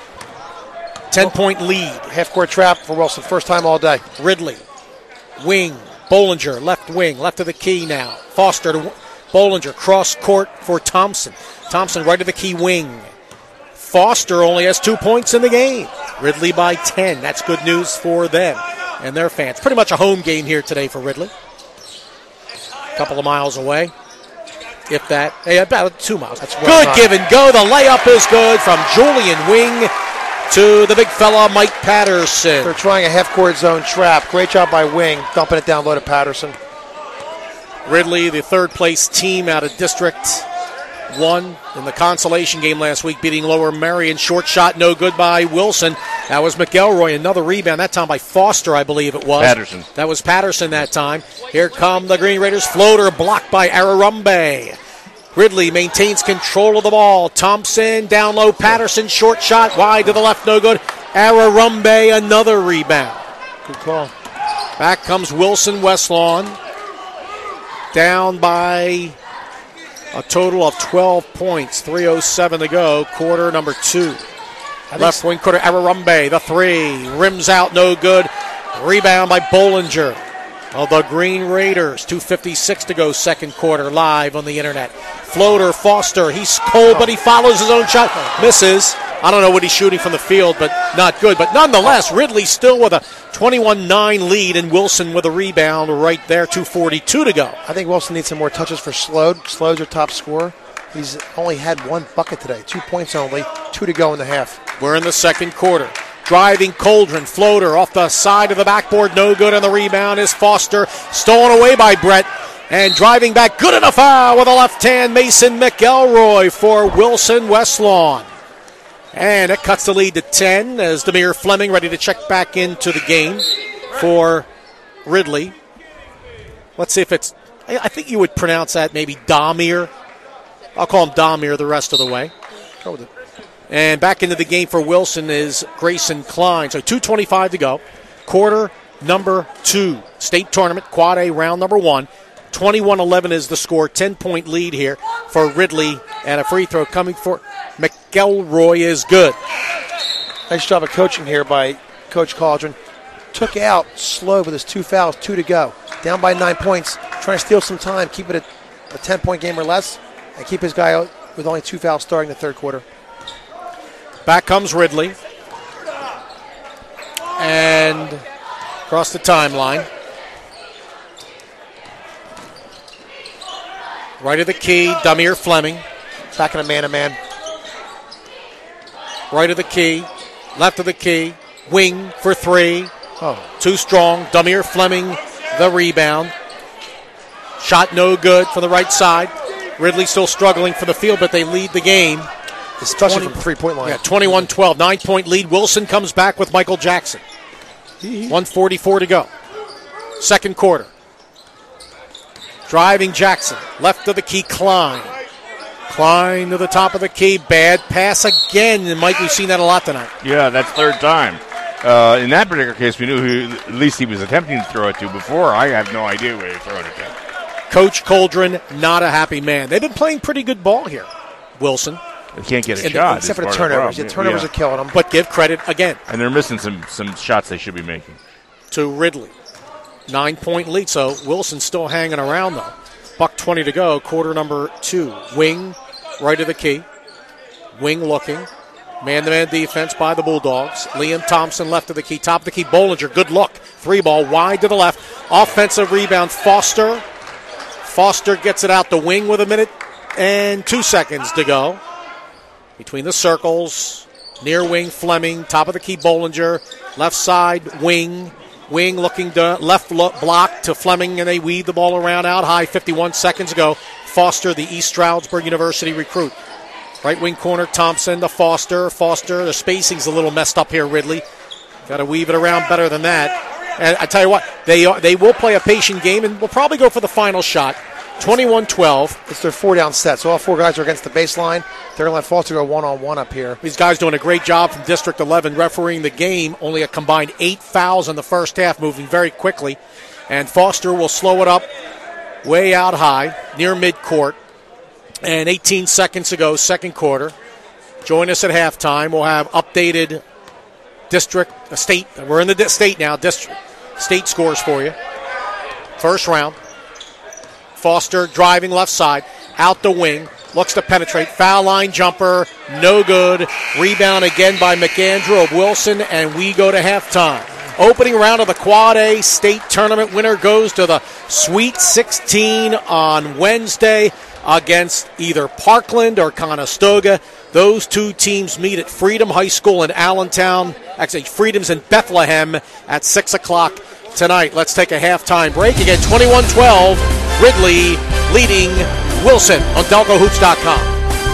10-point lead. Half-court trap for Wilson. First time all day. Ridley. Wing. Bollinger, left wing. Left of the key now. Foster to Bollinger. Cross court for Thompson. Thompson right of the key wing. Foster only has 2 points in the game. Ridley by 10. That's good news for them and their fans. Pretty much a home game here today for Ridley. A couple of miles away. If that. Hey, about 2 miles. That's good give and go. The layup is good from Julian Wing to the big fella, Mike Patterson. They're trying a half-court zone trap. Great job by Wing, dumping it down low to Patterson. Ridley, the third-place team out of District 1 in the consolation game last week, beating Lower Merion. Short shot, no good by Wilson. That was McElroy. Another rebound, that time by Foster, I believe it was. Patterson. That was Patterson that time. Here come the Green Raiders. Floater blocked by Ararumbe. Ridley maintains control of the ball. Thompson down low. Patterson short shot wide to the left. No good. Ararumbe another rebound. Good call. Back comes Wilson Westlawn. Down by a total of 12 points. 3:07 to go. Quarter number 2. Left wing quarter. Ararumbe the 3. Rims out. No good. Rebound by Bollinger of the Green Raiders. 2:56 to go, second quarter, live on the internet. Floater, Foster, he's cold, but he follows his own shot. Misses. I don't know what he's shooting from the field, but not good. But nonetheless, Ridley still with a 21-9 lead, and Wilson with a rebound right there, 2:42 to go. I think Wilson needs some more touches for Slode. Slode's your top scorer. He's only had 1 bucket today, 2 points only, 2 to go in the half. We're in the second quarter. Driving Coldren, floater off the side of the backboard, no good, and the rebound is Foster, stolen away by Brett, and driving back, good enough foul with a left hand, Mason McElroy for Wilson Westlawn. And it cuts the lead to 10 as Demir Fleming ready to check back into the game for Ridley. Let's see if it's, I think you would pronounce that maybe Damir. I'll call him Damir the rest of the way. Go with it. And back into the game for Wilson is Grayson Klein. So 2:25 to go. Quarter number 2. State tournament, Quad A, round number 1. 21-11 is the score. 10-point lead here for Ridley. And a free throw coming for McElroy is good. Nice job of coaching here by Coach Cauldron. Took out Slow with his 2 fouls, 2 to go. Down by 9 points. Trying to steal some time, keep it a 10-point game or less, and keep his guy out with only 2 fouls starting the third quarter. Back comes Ridley. And across the timeline. Right of the key, Damir Fleming. Back in a man-to-man. Right of the key, left of the key, wing for three. Oh. Too strong. Damir Fleming, the rebound. Shot no good from the right side. Ridley still struggling for the field, but they lead the game. Especially from the three-point line. Yeah, 21-12, 9-point lead. Wilson comes back with Michael Jackson. 1:44 to go. Second quarter. Driving Jackson. Left of the key, Klein. Klein to the top of the key. Bad pass again. And Mike, we've seen that a lot tonight. Yeah, that's third time. In that particular case, we knew who at least he was attempting to throw it to before. I have no idea where he threw it to. Coach Coldren, not a happy man. They've been playing pretty good ball here, Wilson. They can't get a shot. Except for the turnovers. The turnovers are killing them. But give credit again. And they're missing some shots they should be making. To Ridley. 9-point lead, so Wilson's still hanging around, though. $1:20 to go, quarter number 2. Wing, right of the key. Wing looking. Man-to-man defense by the Bulldogs. Liam Thompson left of the key. Top of the key, Bollinger. Good look. 3-ball wide to the left. Offensive rebound, Foster. Foster gets it out the wing with 1 minute and 2 seconds to go. Between the circles, near wing, Fleming. Top of the key, Bollinger. Left side, Wing. Wing looking to left block to Fleming, and they weave the ball around out high. 51 seconds ago. Foster, the East Stroudsburg University recruit. Right wing corner, Thompson to Foster. Foster, the spacing's a little messed up here, Ridley. Got to weave it around better than that. And I tell you what, they will play a patient game, and will probably go for the final shot. 21-12. It's their 4-down set, so all 4 guys are against the baseline. They're going to let Foster go one-on-one up here. These guys doing a great job from District 11 refereeing the game. Only a combined 8 fouls in the first half, moving very quickly. And Foster will slow it up way out high, near midcourt. And 18 seconds to go, second quarter. Join us at halftime. We'll have updated state. We're in the state now. State scores for you. First round. Foster driving left side, out the wing, looks to penetrate, foul line jumper, no good. Rebound again by McAndrew of Wilson, and we go to halftime. Opening round of the Quad A State Tournament. Winner goes to the Sweet 16 on Wednesday against either Parkland or Conestoga. Those two teams meet at Freedom High School in Allentown. Actually, Freedom's in Bethlehem at 6 o'clock tonight. Let's take a halftime break. Again, 21-12. Ridley leading Wilson on DelcoHoops.com.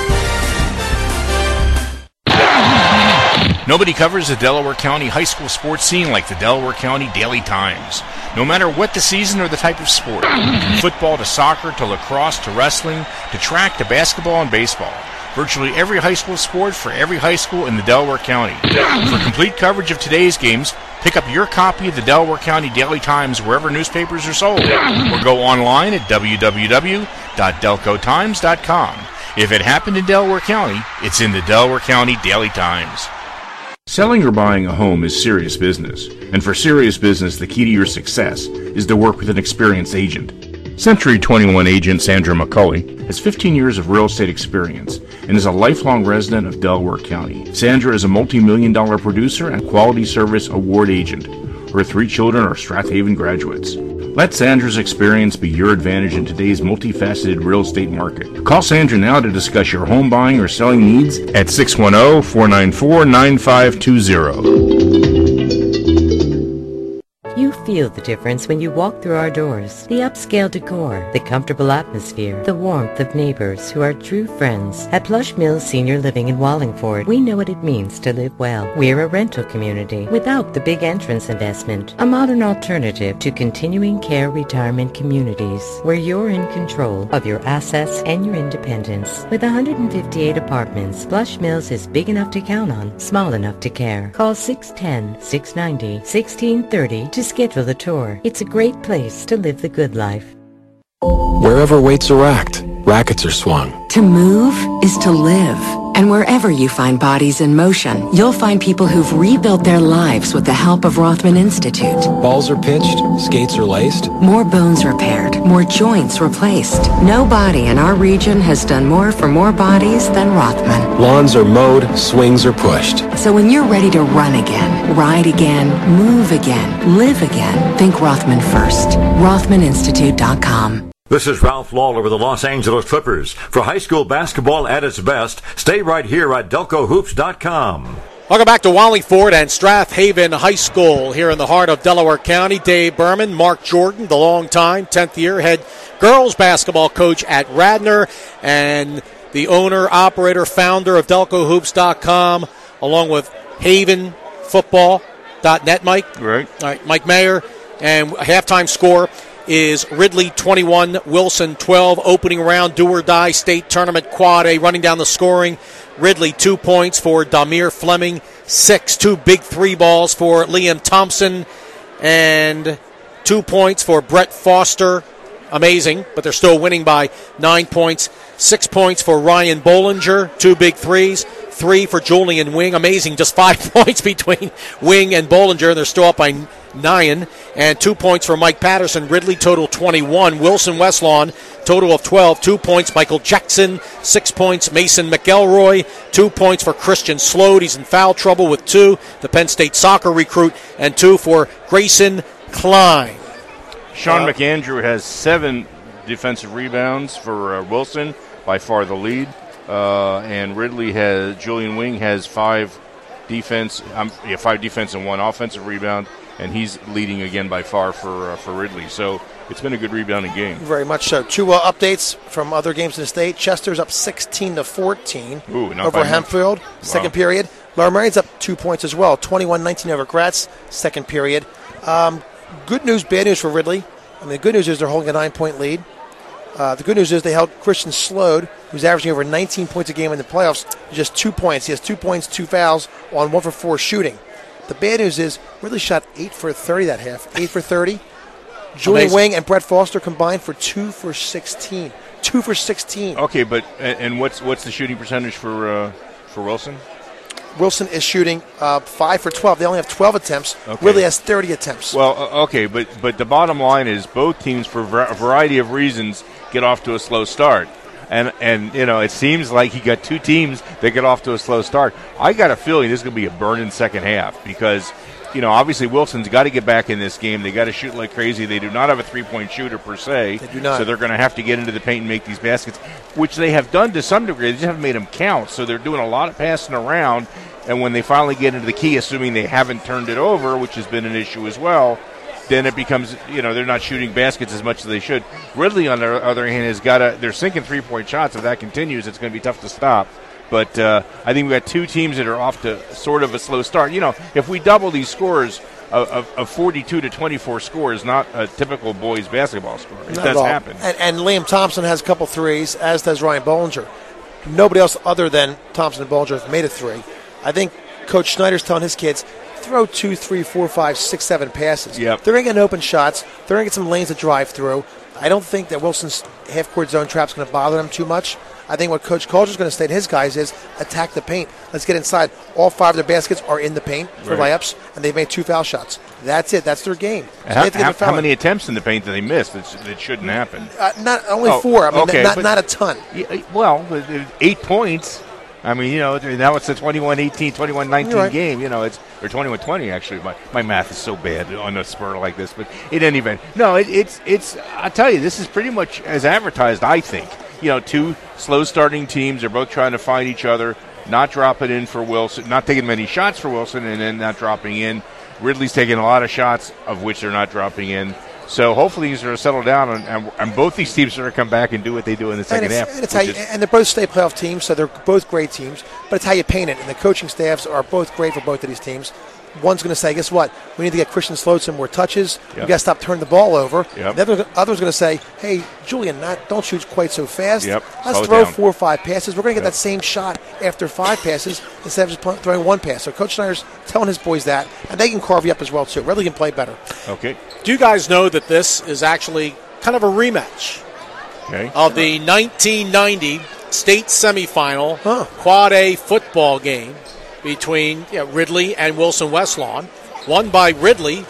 Nobody covers the Delaware County high school sports scene like the Delaware County Daily Times. No matter what the season or the type of sport, from football to soccer to lacrosse to wrestling to track to basketball and baseball. Virtually every high school sport for every high school in the Delaware County. For complete coverage of today's games, pick up your copy of the Delaware County Daily Times wherever newspapers are sold, or go online at www.delcotimes.com. If it happened in Delaware County, it's in the Delaware County Daily Times. Selling or buying a home is serious business, and for serious business, the key to your success is to work with an experienced agent. Century 21 agent Sandra McCulley has 15 years of real estate experience and is a lifelong resident of Delaware County. Sandra is a multi-million-dollar producer and quality service award agent. Her 3 children are Strath Haven graduates. Let Sandra's experience be your advantage in today's multifaceted real estate market. Call Sandra now to discuss your home buying or selling needs at 610-494-9520. You feel the difference when you walk through our doors. The upscale decor, the comfortable atmosphere, the warmth of neighbors who are true friends. At Plush Mills Senior Living in Wallingford, we know what it means to live well. We're a rental community without the big entrance investment. A modern alternative to continuing care retirement communities where you're in control of your assets and your independence. With 158 apartments, Plush Mills is big enough to count on, small enough to care. Call 610-690-1630 to schedule a tour. It's a great place to live the good life. Wherever weights are racked, rackets are swung. To move is to live. And wherever you find bodies in motion, you'll find people who've rebuilt their lives with the help of Rothman Institute. Balls are pitched, skates are laced. More bones repaired, more joints replaced. Nobody in our region has done more for more bodies than Rothman. Lawns are mowed, swings are pushed. So when you're ready to run again, ride again, move again, live again, think Rothman first. RothmanInstitute.com. This is Ralph Lawler with the Los Angeles Clippers. For high school basketball at its best, stay right here at DelcoHoops.com. Welcome back to Wallingford and Strath Haven High School here in the heart of Delaware County. Dave Berman, Mark Jordan, the longtime 10th year head girls basketball coach at Radnor, and the owner, operator, founder of DelcoHoops.com, along with HavenFootball.net, Mike. Right. All right, Mike Mayer. And halftime score is Ridley 21, Wilson 12. Opening round, do-or-die state tournament quad A. Running down the scoring, Ridley 2 points for Damir Fleming, 6. 2 big three balls for Liam Thompson, and 2 points for Brett Foster. Amazing, but they're still winning by 9 points. 6 points for Ryan Bollinger, 2 big threes. 3 for Julian Wing. Amazing, just 5 points between Wing and Bollinger, and they're still up by 9. And 2 points for Mike Patterson. Ridley total 21. Wilson Westlawn total of 12. 2 points Michael Jackson. 6 points Mason McElroy. 2 points for Christian Slode. He's in foul trouble with 2. The Penn State soccer recruit. And 2 for Grayson Klein. Sean McAndrew has 7 defensive rebounds for Wilson, by far the lead. And Julian Wing has 5 defense and 1 offensive rebound, and he's leading again by far for Ridley. So it's been a good rebounding game. Very much so. 2 updates from other games in the state. Chester's up 16-14 over Hempfield, second period. Lower Merion's up 2 points as well, 21-19 over Gratz, second period. Good news, bad news for Ridley. I mean, the good news is they're holding a 9-point lead. The good news is they held Christian Slode, who's averaging over 19 points a game in the playoffs, just 2 points. He has 2 points, 2 fouls on 1 for 4 shooting. The bad news is Ridley shot 8 for 30 that half. 8 for 30. Julian Wing and Brett Foster combined for 2 for 16. 2 for 16. Okay, but and what's the shooting percentage for Wilson? Wilson is shooting 5 for 12. They only have 12 attempts. Okay. Ridley has 30 attempts. Well, okay, but the bottom line is both teams, for a variety of reasons, get off to a slow start. And you know, it seems like you got 2 teams that get off to a slow start. I got a feeling this is going to be a burning second half because, you know, obviously Wilson's got to get back in this game. They got to shoot like crazy. They do not have a 3-point shooter per se. They do not. So they're going to have to get into the paint and make these baskets, which they have done to some degree. They just haven't made them count. So they're doing a lot of passing around. And when they finally get into the key, assuming they haven't turned it over, which has been an issue as well, then it becomes, you know, they're not shooting baskets as much as they should. Ridley, on the other hand, they're sinking 3-point shots. If that continues, it's going to be tough to stop. But I think we've got 2 teams that are off to sort of a slow start. You know, if we double these scores of 42 to 24 score is not a typical boys basketball score. It does happen. And Liam Thompson has a couple threes, as does Ryan Bollinger. Nobody else other than Thompson and Bollinger have made a 3. I think Coach Schneider's telling his kids, throw 2, 3, 4, 5, 6, 7 passes. Yep. They're going to get open shots. They're going to get some lanes to drive through. I don't think that Wilson's half-court zone trap is going to bother them too much. I think what Coach Culture is going to say to his guys is attack the paint. Let's get inside. All 5 of their baskets are in the paint for layups, and they've made 2 foul shots. That's it. That's their game. So how many attempts in the paint did they miss that shouldn't happen? Not only 4. I mean, okay, not a ton. Well, 8 points. I mean, you know, now it's a 21-18, 21-19 game. You know, it's or 21-20 actually. My math is so bad on a spur like this, but in any event, no, it's. I'll tell you, this is pretty much as advertised. I think. You know, 2 slow starting teams. They're both trying to find each other, not dropping in for Wilson, not taking many shots for Wilson, and then not dropping in. Ridley's taking a lot of shots, of which they're not dropping in. So hopefully these are going to settle down, and both these teams are going to come back and do what they do in the second half. And they're both state playoff teams, so they're both great teams. But it's how you paint it. And the coaching staffs are both great for both of these teams. One's going to say, guess what? We need to get Christian Slode some more touches. Yep. We got to stop turning the ball over. Yep. The other's going to say, hey, Julian, don't shoot quite so fast. Yep. Let's throw 4 or 5 passes. We're going to get that same shot after 5 passes instead of just throwing 1 pass. So Coach Schneider's telling his boys that, and they can carve you up as well, too. Ridley can play better. Okay. Do you guys know that this is actually kind of a rematch of the 1990 state semifinal Quad A football game between Ridley and Wilson Westlawn, won by Ridley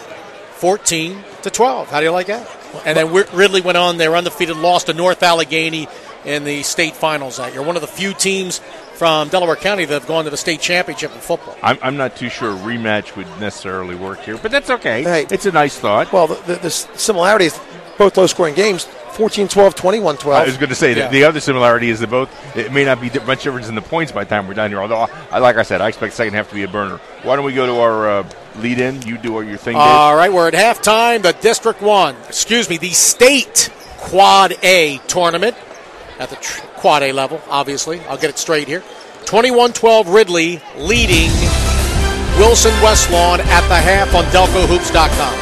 14-12. How do you like that? And then Ridley went on, they were undefeated, lost to North Allegheny in the state finals that year. One of the few teams from Delaware County that have gone to the state championship in football. I'm not too sure a rematch would necessarily work here, but that's okay. Hey, it's a nice thought. Well, the similarity is both low-scoring games, 14-12, 21-12. I was going to say the other similarity is that it may not be much difference in the points by the time we're done here, although, like I said, I expect the second half to be a burner. Why don't we go to our lead-in? You do your thing, Dave. All right, we're at halftime. The state Quad A tournament at the Quad A level, obviously. I'll get it straight here. 21-12 Ridley leading Wilson West Lawn at the half on DelcoHoops.com.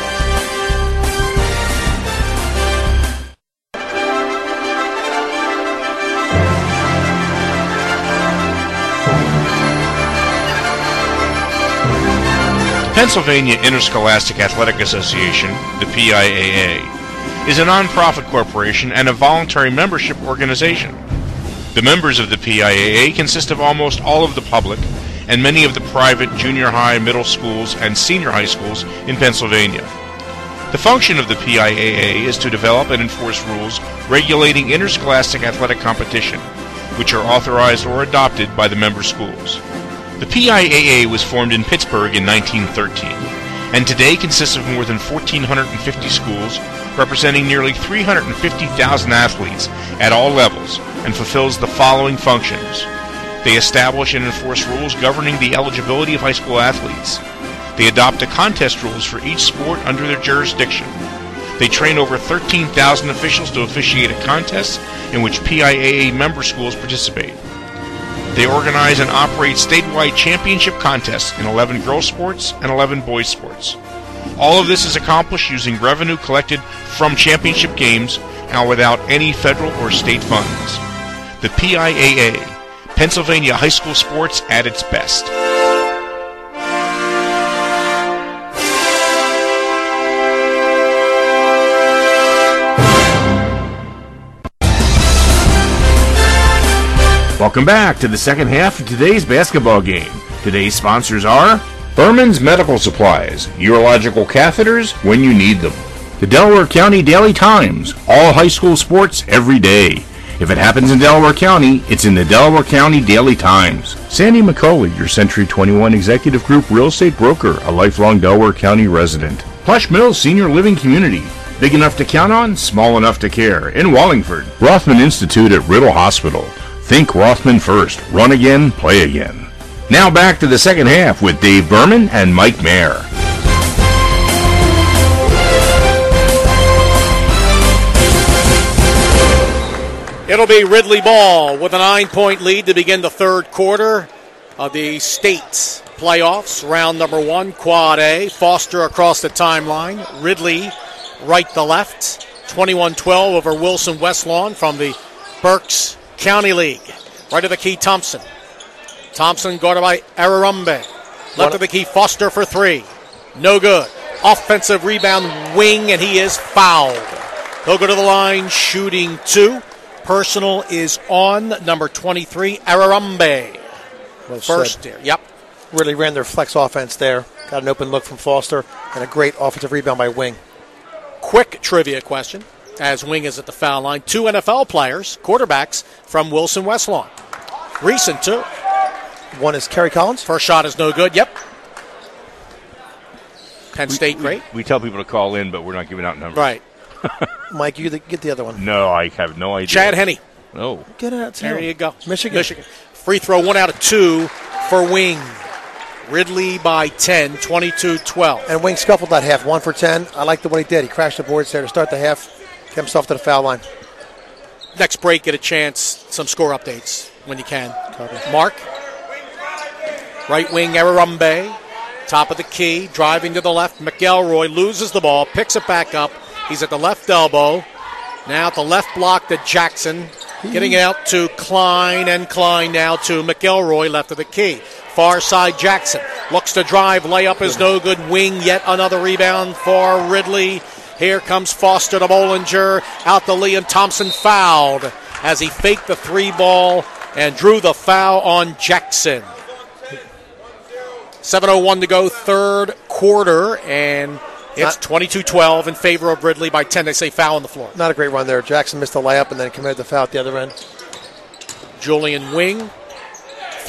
Pennsylvania Interscholastic Athletic Association, the PIAA, is a non-profit corporation and a voluntary membership organization. The members of the PIAA consist of almost all of the public and many of the private junior high, middle schools, and senior high schools in Pennsylvania. The function of the PIAA is to develop and enforce rules regulating interscholastic athletic competition, which are authorized or adopted by the member schools. The PIAA was formed in Pittsburgh in 1913, and today consists of more than 1,450 schools, representing nearly 350,000 athletes at all levels, and fulfills the following functions. They establish and enforce rules governing the eligibility of high school athletes. They adopt the contest rules for each sport under their jurisdiction. They train over 13,000 officials to officiate at contests in which PIAA member schools participate. They organize and operate statewide championship contests in 11 girls' sports and 11 boys' sports. All of this is accomplished using revenue collected from championship games and without any federal or state funds. The PIAA, Pennsylvania high school sports at its best. Welcome back to the second half of today's basketball game. Today's sponsors are Berman's Medical Supplies, urological catheters when you need them. The Delaware County Daily Times, all high school sports every day. If it happens in Delaware County, it's in the Delaware County Daily Times. Sandy McCauley, your Century 21 Executive Group real estate broker, a lifelong Delaware County resident. Plush Mills Senior Living Community, big enough to count on, small enough to care, in Wallingford. Rothman Institute at Riddle Hospital. Think Rothman first. Run again, play again. Now back to the second half with Dave Berman and Mike Mayer. It'll be Ridley ball with a 9-point lead to begin the third quarter of the state's playoffs. Round number 1, Quad A. Foster across the timeline. Ridley right to left. 21-12 over Wilson West Lawn from the Berks County League. Right of the key, Thompson. Thompson guarded by Ararumbe. Left of the key, Foster for 3. No good. Offensive rebound, Wing, and he is fouled. He'll go to the line, shooting 2. Personal is on number 23, Ararumbe. Well first said. there. Yep. Really ran their flex offense there. Got an open look from Foster and a great offensive rebound by Wing. Quick trivia question. As Wing is at the foul line, 2 NFL players, quarterbacks from Wilson West Lawn. Recent, too. One is Kerry Collins. First shot is no good. Yep. Penn State, great. We tell people to call in, but we're not giving out numbers. Right. Mike, you get the other one. No, I have no idea. Chad Henne. No. Get it out, too. There you go. Michigan. Free throw, 1 out of 2 for Wing. Ridley by 10, 22-12. And Wing scuffled that half, 1 for 10. I like the what he did. He crashed the boards there to start the half. Get himself to the foul line. Next break, get a chance. Some score updates when you can. Mark. Right wing, Ararumbe. Top of the key. Driving to the left. McElroy loses the ball. Picks it back up. He's at the left elbow. Now at the left block to Jackson. Getting it out to Klein. And Klein now to McElroy, left of the key. Far side Jackson. Looks to drive. Layup is no good. Wing, yet another rebound for Ridley. Here comes Foster to Bollinger. Out to Liam Thompson, fouled as he faked the 3-ball and drew the foul on Jackson. 7:01 to go, third quarter, and it's 22-12 in favor of Ridley by 10. They say foul on the floor. Not a great run there. Jackson missed the layup and then committed the foul at the other end. Julian Wing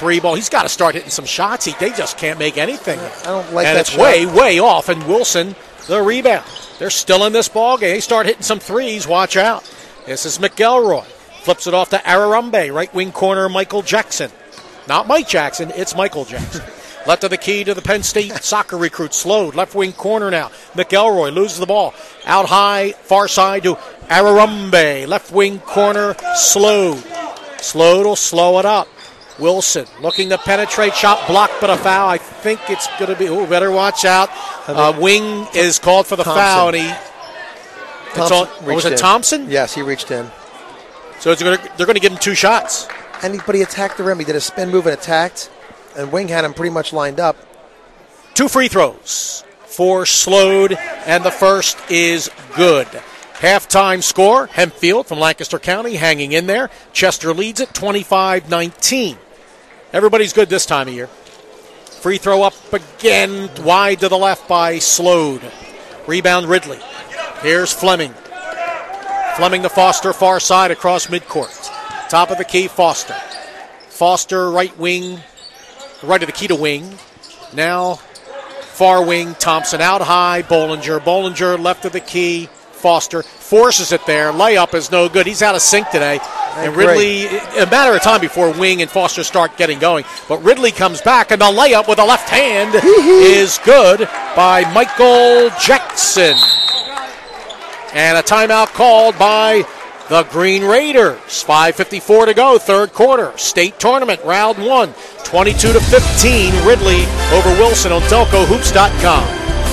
three ball. He's got to start hitting some shots. They just can't make anything. I don't like and that it's shot. way off. And Wilson, the rebound. They're still in this ball game. They start hitting some threes. Watch out. This is McElroy. Flips it off to Ararambe. Right wing corner, Michael Jackson. Not Mike Jackson. It's Michael Jackson. Left of the key to the Penn State soccer recruit. Slowed. Left wing corner now. McElroy loses the ball. Out high, far side to Ararambe. Left wing corner, Slowed. Slowed will slow it up. Wilson looking to penetrate. Shot blocked, but a foul. I think it's going to be. Oh, better watch out. Wing is called for the foul. And was it Thompson? Yes, he reached in. So they're going to give him two shots. But he attacked the rim. He did a spin move and attacked. And Wing had him pretty much lined up. 2 free throws for Slowed, and the first is good. Halftime score, Hempfield from Lancaster County hanging in there. Chester leads it 25-19. Everybody's good this time of year. Free throw up again, wide to the left by Slowed. Rebound Ridley. Here's Fleming. Fleming to Foster, far side across midcourt. Top of the key, Foster. Foster, right wing. Right of the key to wing. Now, far wing, Thompson out high, Bollinger. Bollinger left of the key, Foster forces it there. Layup is no good. He's out of sync today. And Ridley, a matter of time before Wing and Foster start getting going. But Ridley comes back, and the layup with the left hand is good by Michael Jackson. And a timeout called by the Green Raiders. 5:54 to go, third quarter. State tournament, round 1. 22-15, Ridley over Wilson on DelcoHoops.com.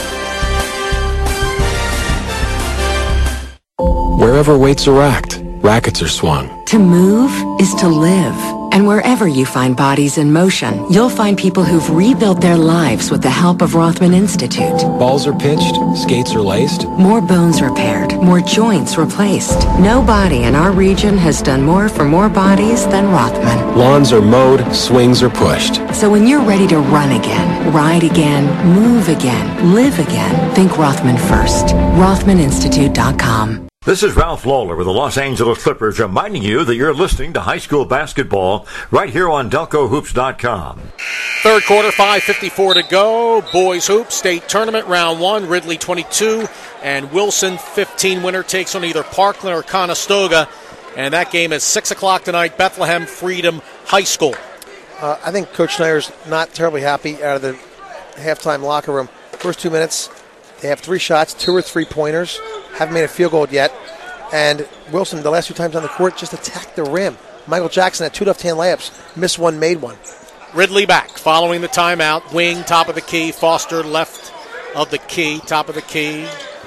Wherever weights are racked, rackets are swung. To move is to live. And wherever you find bodies in motion, you'll find people who've rebuilt their lives with the help of Rothman Institute. Balls are pitched, skates are laced. More bones repaired, more joints replaced. Nobody in our region has done more for more bodies than Rothman. Lawns are mowed, swings are pushed. So when you're ready to run again, ride again, move again, live again, think Rothman first. RothmanInstitute.com. This is Ralph Lawler with the Los Angeles Clippers reminding you that you're listening to high school basketball right here on DelcoHoops.com. Third quarter, 5:54 to go. Boys Hoops State Tournament, round 1. Ridley 22 and Wilson 15. Winner takes on either Parkland or Conestoga. And that game is 6 o'clock tonight, Bethlehem Freedom High School. I think Coach Schneider's not terribly happy out of the halftime locker room. First 2 minutes, they have 3 shots, 2 or 3 pointers. Haven't made a field goal yet. And Wilson, the last 2 times on the court, just attacked the rim. Michael Jackson had 2 left-hand layups. Missed one, made one. Ridley back following the timeout. Wing, top of the key. Foster, left of the key. Top of the key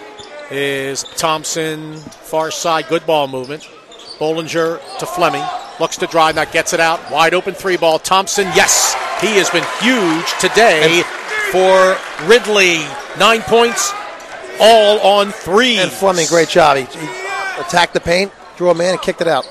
is Thompson. Far side, good ball movement. Bollinger to Fleming. Looks to drive, now gets it out. Wide open 3 ball. Thompson, yes. He has been huge today for Ridley. 9 points. All on 3. And Fleming, great job. He attacked the paint, drew a man, and kicked it out.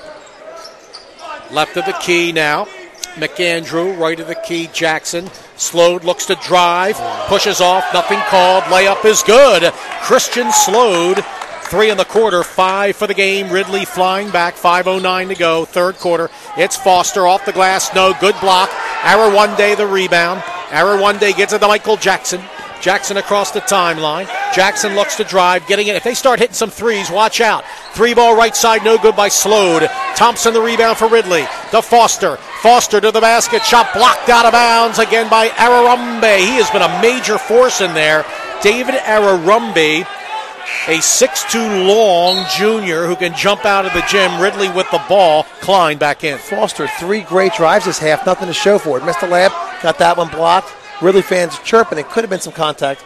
Left of the key now. McAndrew, right of the key, Jackson. Slowed, looks to drive, pushes off, nothing called. Layup is good. Christian Slowed, 3 in the quarter, 5 for the game. Ridley flying back, 5:09 to go, third quarter. It's Foster off the glass, no, good block. Arawande the rebound. Arawande gets it to Michael Jackson. Jackson across the timeline. Jackson looks to drive, getting it. If they start hitting some threes, watch out. 3 ball right side, no good by Slowed. Thompson the rebound for Ridley. To Foster. Foster to the basket. Shot blocked out of bounds again by Ararambe. He has been a major force in there. David Ararambe, a 6'2" long junior who can jump out of the gym. Ridley with the ball. Klein back in. Foster, 3 great drives this half. Nothing to show for it. Missed the layup. Got that one blocked. Ridley fans chirping. It could have been some contact.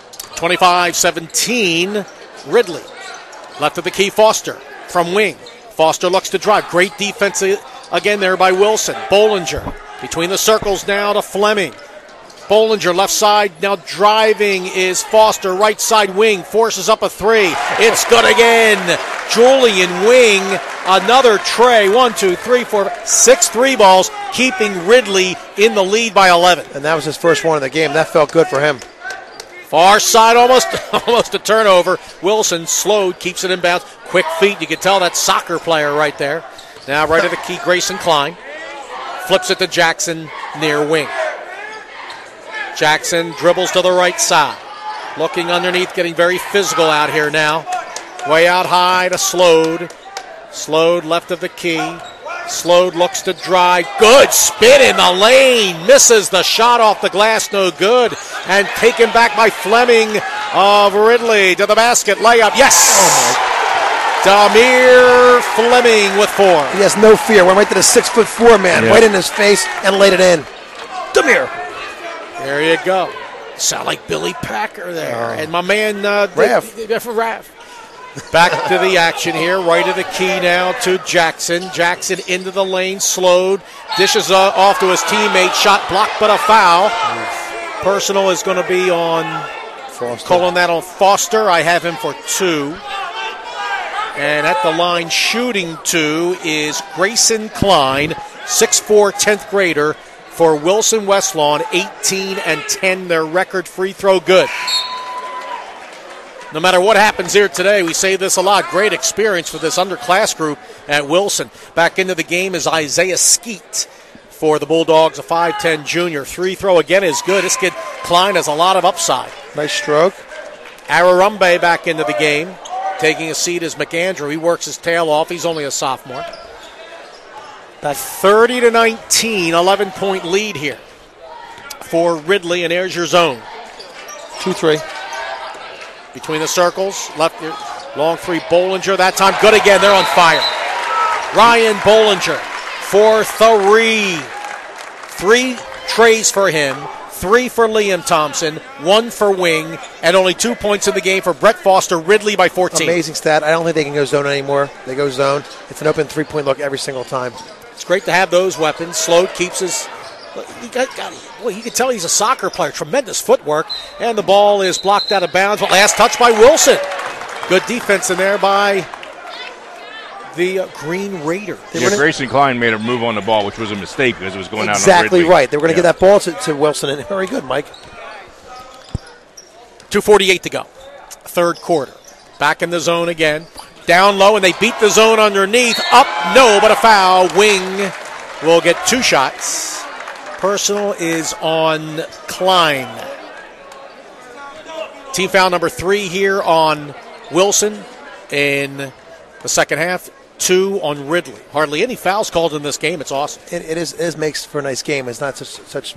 25-17, Ridley. Left of the key, Foster from wing. Foster looks to drive. Great defense again there by Wilson. Bollinger between the circles now to Fleming. Bollinger left side, now driving is Foster. Right side wing, forces up a 3. It's good again. Julian Wing, another tray. 1, 2, 3, 4, 6 3 balls, keeping Ridley in the lead by 11. And that was his first one of the game. That felt good for him. Far side, almost a turnover. Wilson Slowed, keeps it in bounds. Quick feet, you can tell that soccer player right there. Now right of the key, Grayson Klein. Flips it to Jackson near wing. Jackson dribbles to the right side. Looking underneath, getting very physical out here now. Way out high to Slode. Slode left of the key. Slode looks to drive. Good spin in the lane. Misses the shot off the glass. No good. And taken back by Fleming of Ridley to the basket. Layup. Yes. Damir Fleming with 4. He has no fear. Went right to the 6'4" man. Right in his face and laid it in. Damir. There you go. Sound like Billy Packer there. And my man, Raff. Back to the action here. Right of the key now to Jackson. Jackson into the lane. Slowed. Dishes off to his teammate. Shot blocked, but a foul. Personal is going to be on Foster. Calling that on Foster. I have him for 2. And at the line shooting 2 is Grayson Klein, 6'4", 10th grader. For Wilson Westlawn, 18-10, their record free throw good. No matter what happens here today, we say this a lot. Great experience for this underclass group at Wilson. Back into the game is Isaiah Skeet for the Bulldogs, a 5'10 junior. Free throw again is good. This kid Klein has a lot of upside. Nice stroke. Ararumbe back into the game. Taking a seat is McAndrew. He works his tail off. He's only a sophomore. That 30-19, 11-point lead here for Ridley, and there's your zone. 2-3. Between the circles, left, long 3, Bollinger. That time good again. They're on fire. Ryan Bollinger for 3. 3 trays for him, 3 for Liam Thompson, 1 for Wing, and only 2 points in the game for Brett Foster. Ridley by 14. Amazing stat. I don't think they can go zone anymore. They go zone. It's an open 3-point look every single time. It's great to have those weapons. Slode keeps his... you can tell he's a soccer player. Tremendous footwork. And the ball is blocked out of bounds. But last touch by Wilson. Good defense in there by the Green Raider. Grayson Klein made a move on the ball, which was a mistake because it was going out on Exactly right. They were going to get that ball to Wilson. And very good, Mike. 2:48 to go. Third quarter. Back in the zone again. Down low, and they beat the zone underneath. Up, no, but a foul. Wing will get 2 shots. Personal is on Klein. Team foul number 3 here on Wilson in the second half. 2 on Ridley. Hardly any fouls called in this game. It's awesome. It makes for a nice game. It's not such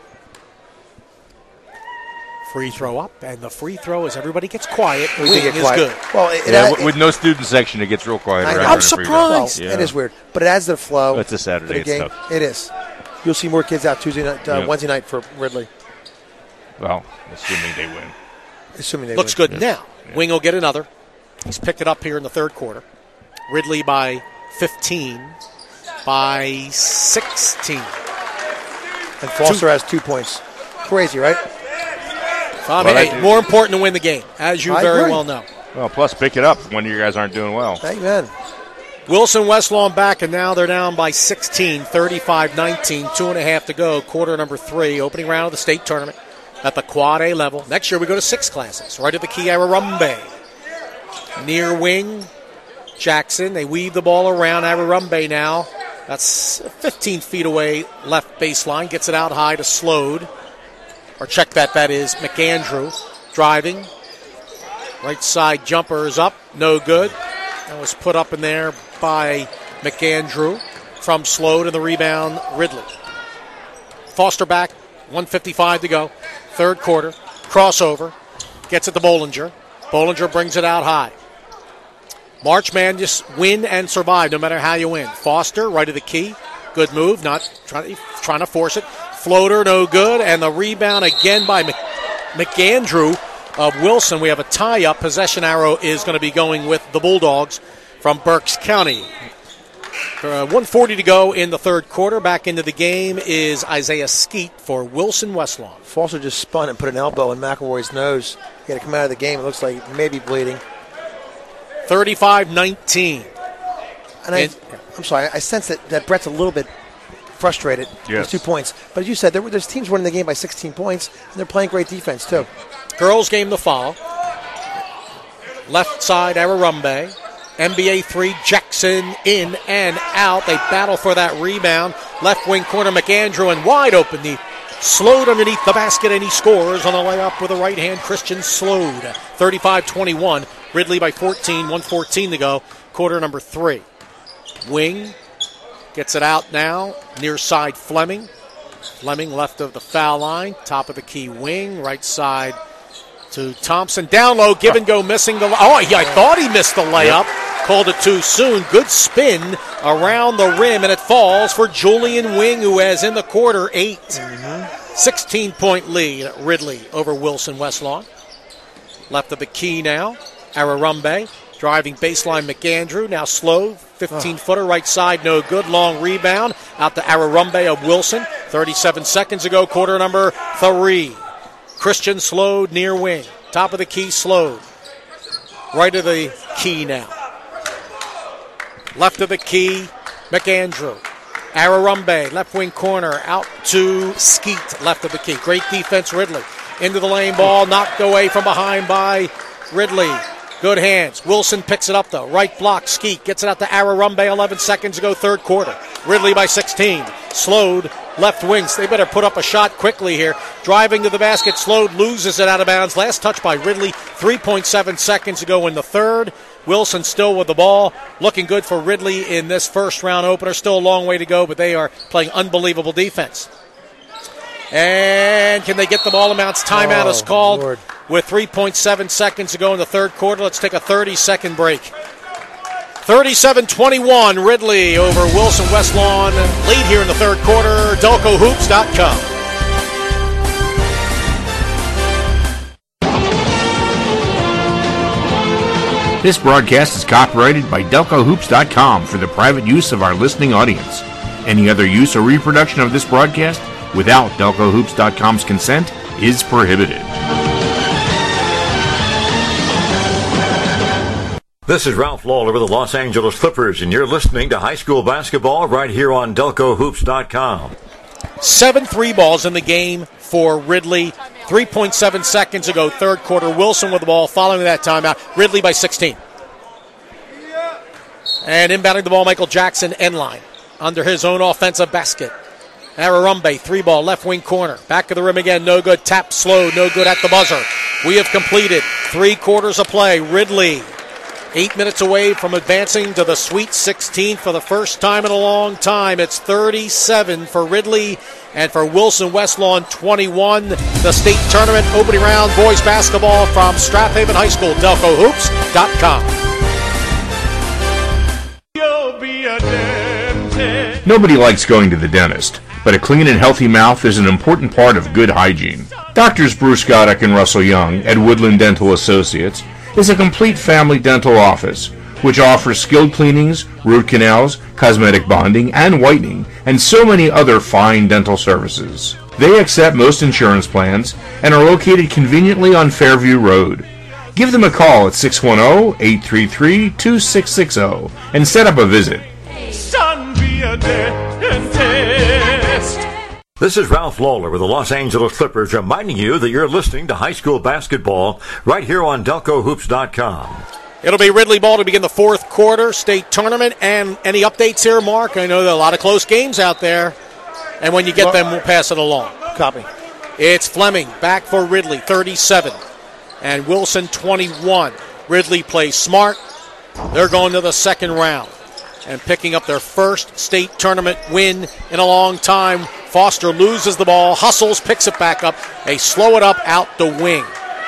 free throw up, and the free throw, as everybody gets quiet, Wing is good. Well, with no student section, it gets real quiet. I'm surprised. It is weird, but it adds to the flow. It's a Saturday. It's tough. It is. You'll see more kids out Tuesday night, Wednesday night for Ridley. Well, assuming they win. Looks good now. Yeah. Wing will get another. He's picked it up here in the third quarter. Ridley by 15, by 16. And Foster has 2 points. Crazy, right? More important to win the game, as you very well know. Well, plus pick it up when you guys aren't doing well. Amen. Wilson Westlawn back, and now they're down by 16, 35-19, 2.5 to go. Quarter number 3, opening round of the state tournament at the Quad A level. Next year we go to 6 classes. Right at the key, Ararumbe. Near wing, Jackson. They weave the ball around. Ararumbe now. That's 15 feet away, left baseline. Gets it out high to Slode. Or check that is McAndrew. Driving. Right side jumper is up. No good. That was put up in there by McAndrew from Slode, and the rebound, Ridley. Foster back, 1:55 to go. Third quarter. Crossover. Gets it to Bollinger. Bollinger brings it out high. Marchman, just win and survive no matter how you win. Foster, right of the key. Good move, not trying to force it. Floater, no good, and the rebound again by McAndrew of Wilson. We have a tie-up. Possession arrow is going to be going with the Bulldogs from Berks County. 1:40 to go in the third quarter. Back into the game is Isaiah Skeet for Wilson Westlawn. Foster just spun and put an elbow in McElroy's nose. He had to come out of the game. It looks like he may be bleeding. 35-19. And I'm sorry, I sense that Brett's a little bit frustrated. Yes. 2 points. But as you said, there's teams winning the game by 16 points, and they're playing great defense, too. Girls game to follow. Left side, Ararumbe. NBA 3, Jackson in and out. They battle for that rebound. Left wing corner, McAndrew, and wide open. He slowed underneath the basket, and he scores on a layup with a right hand. Christian Slode, 35-21. Ridley by 14, 1:14 to go. Quarter number 3. Wing gets it out now. Near side Fleming. Fleming left of the foul line. Top of the key Wing. Right side to Thompson. Down low, give and go, missing the... I thought he missed the layup. Called it too soon. Good spin around the rim, and it falls for Julian Wing, who has in the quarter 8. 16-point lead, Ridley over Wilson Westlawn. Left of the key now. Ararumbe driving baseline McAndrew. Now slow, 15-footer right side, no good. Long rebound out to Ararumbe of Wilson. 37 seconds ago, quarter number 3. Christian Slode near wing. Top of the key, Slode. Right of the key now. Left of the key, McAndrew. Ararumbe, left wing corner, out to Skeet, left of the key. Great defense, Ridley. Into the lane, ball knocked away from behind by Ridley. Good hands. Wilson picks it up, though. Right block, Skeet gets it out to Ararumbe, 11 seconds ago, third quarter. Ridley by 16. Slode, left wings. They better put up a shot quickly here. Driving to the basket, Slode loses it out of bounds. Last touch by Ridley, 3.7 seconds ago in the third. Wilson still with the ball. Looking good for Ridley in this first round opener. Still a long way to go, but they are playing unbelievable defense. And can they get the ball amounts? Timeout is called with 3.7 seconds to go in the third quarter. Let's take a 30-second break. 37-21, Ridley over Wilson Westlawn. Lead here in the third quarter. DelcoHoops.com. This broadcast is copyrighted by DelcoHoops.com for the private use of our listening audience. Any other use or reproduction of this broadcast without DelcoHoops.com's consent is prohibited. This is Ralph Lawler with the Los Angeles Clippers, and you're listening to high school basketball right here on DelcoHoops.com. 7 3 balls in the game for Ridley. 3.7 seconds ago, third quarter. Wilson with the ball following that timeout. Ridley by 16. And inbounding the ball, Michael Jackson, end line. Under his own offensive basket. Ararumbe, 3-ball, left wing corner. Back of the rim again, no good. Tap slow, no good at the buzzer. We have completed 3 quarters of play. Ridley, 8 minutes away from advancing to the Sweet 16 for the first time in a long time. It's 37 for Ridley and for Wilson Westlawn 21. The state tournament opening round boys basketball from Strathaven High School. DelcoHoops.com. Nobody likes going to the dentist, but a clean and healthy mouth is an important part of good hygiene. Doctors Bruce Goddick and Russell Young at Woodland Dental Associates is a complete family dental office which offers skilled cleanings, root canals, cosmetic bonding, and whitening, and so many other fine dental services. They accept most insurance plans and are located conveniently on Fairview Road. Give them a call at 610-833-2660 and set up a visit. Son, be a dentist. This is Ralph Lawler with the Los Angeles Clippers reminding you that you're listening to high school basketball right here on DelcoHoops.com. It'll be Ridley ball to begin the fourth quarter state tournament. And any updates here, Mark? I know there are a lot of close games out there. And when you get them, we'll pass it along. Copy. It's Fleming back for Ridley, 37. And Wilson, 21. Ridley plays smart. They're going to the second round and picking up their first state tournament win in a long time. Foster loses the ball, hustles, picks it back up. They slow it up out the wing.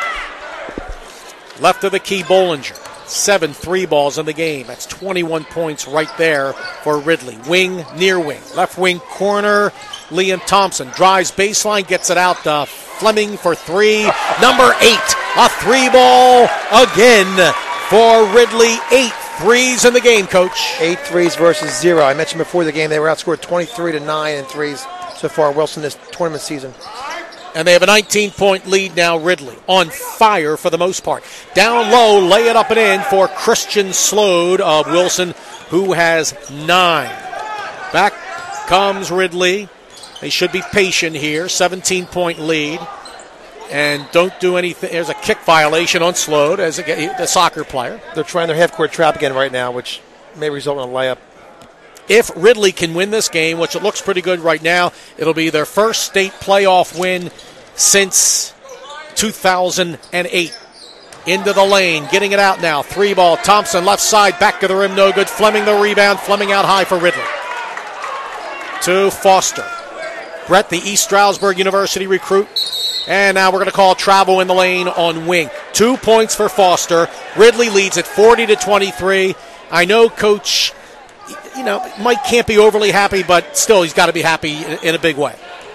Left of the key, Bollinger. 7 3 balls in the game. That's 21 points right there for Ridley. Wing, near wing. Left wing corner, Liam Thompson drives baseline, gets it out to Fleming for 3. Number 8, a 3-ball again for Ridley. 8 threes in the game, Coach. 8 threes versus 0. I mentioned before the game they were outscored 23-9 in threes so far, Wilson, this tournament season. And they have a 19-point lead now, Ridley. On fire for the most part. Down low, lay it up and in for Christian Slode of Wilson, who has 9. Back comes Ridley. They should be patient here. 17-point lead. and don't do anything. There's a kick violation on Slode as the soccer player. They're trying their half-court trap again right now, which may result in a layup. If Ridley can win this game, which it looks pretty good right now, it'll be their first state playoff win since 2008. Into the lane, getting it out now. 3-ball, Thompson left side, back to the rim, no good. Fleming the rebound, Fleming out high for Ridley. To Foster. Brett, the East Stroudsburg University recruit. And now we're going to call travel in the lane on wing. 2 points for Foster. Ridley leads at 40-23. I know Coach, Mike can't be overly happy, but still he's got to be happy in a big way.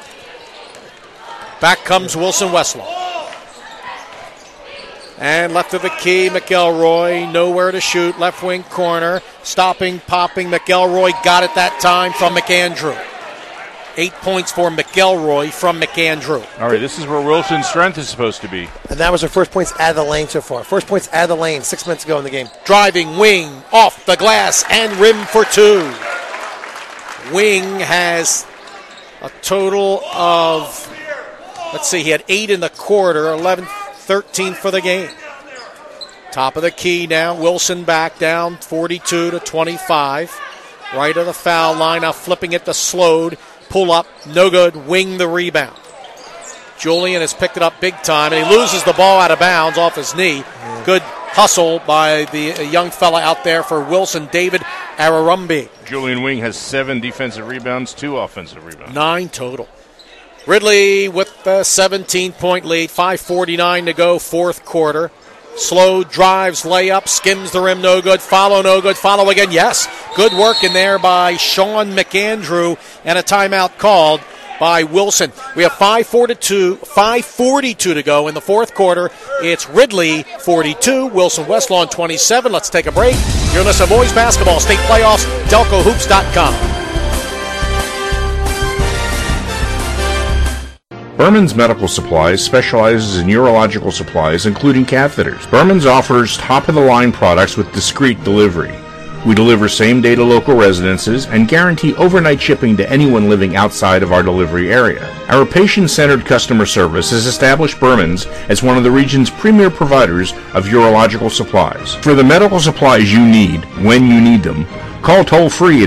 Back comes Wilson Westlaw. And left of the key, McElroy, nowhere to shoot, left wing corner, stopping, popping, McElroy got it that time from McAndrew. 8 points for McElroy from McAndrew. All right, this is where Wilson's strength is supposed to be. And that was their first points out of the lane so far. First points out of the lane, 6 minutes ago in the game. Driving wing, off the glass, and rim for 2. Wing has a total of, he had 8 in the quarter, 11, 13 for the game. Top of the key now. Wilson back down 42-25. Right of the foul line. Now flipping it to Slode. Pull up. No good. Wing the rebound. Julian has picked it up big time, and he loses the ball out of bounds off his knee. Good hustle by the young fella out there for Wilson, David Ararumbi. Julian Wing has 7 defensive rebounds, 2 offensive rebounds. 9 total. Ridley with the 17-point lead, 5:49 to go, fourth quarter. Slow drives, layup, skims the rim, no good. Follow, follow again, yes. Good work in there by Sean McAndrew, and a timeout called by Wilson. We have 5:42 to go in the fourth quarter. It's Ridley 42, Wilson Westlawn 27. Let's take a break. You're listening to Boys Basketball State Playoffs, DelcoHoops.com. Berman's Medical Supplies specializes in urological supplies, including catheters. Berman's offers top-of-the-line products with discreet delivery. We deliver same-day to local residences and guarantee overnight shipping to anyone living outside of our delivery area. Our patient-centered customer service has established Berman's as one of the region's premier providers of urological supplies. For the medical supplies you need, when you need them, call toll-free at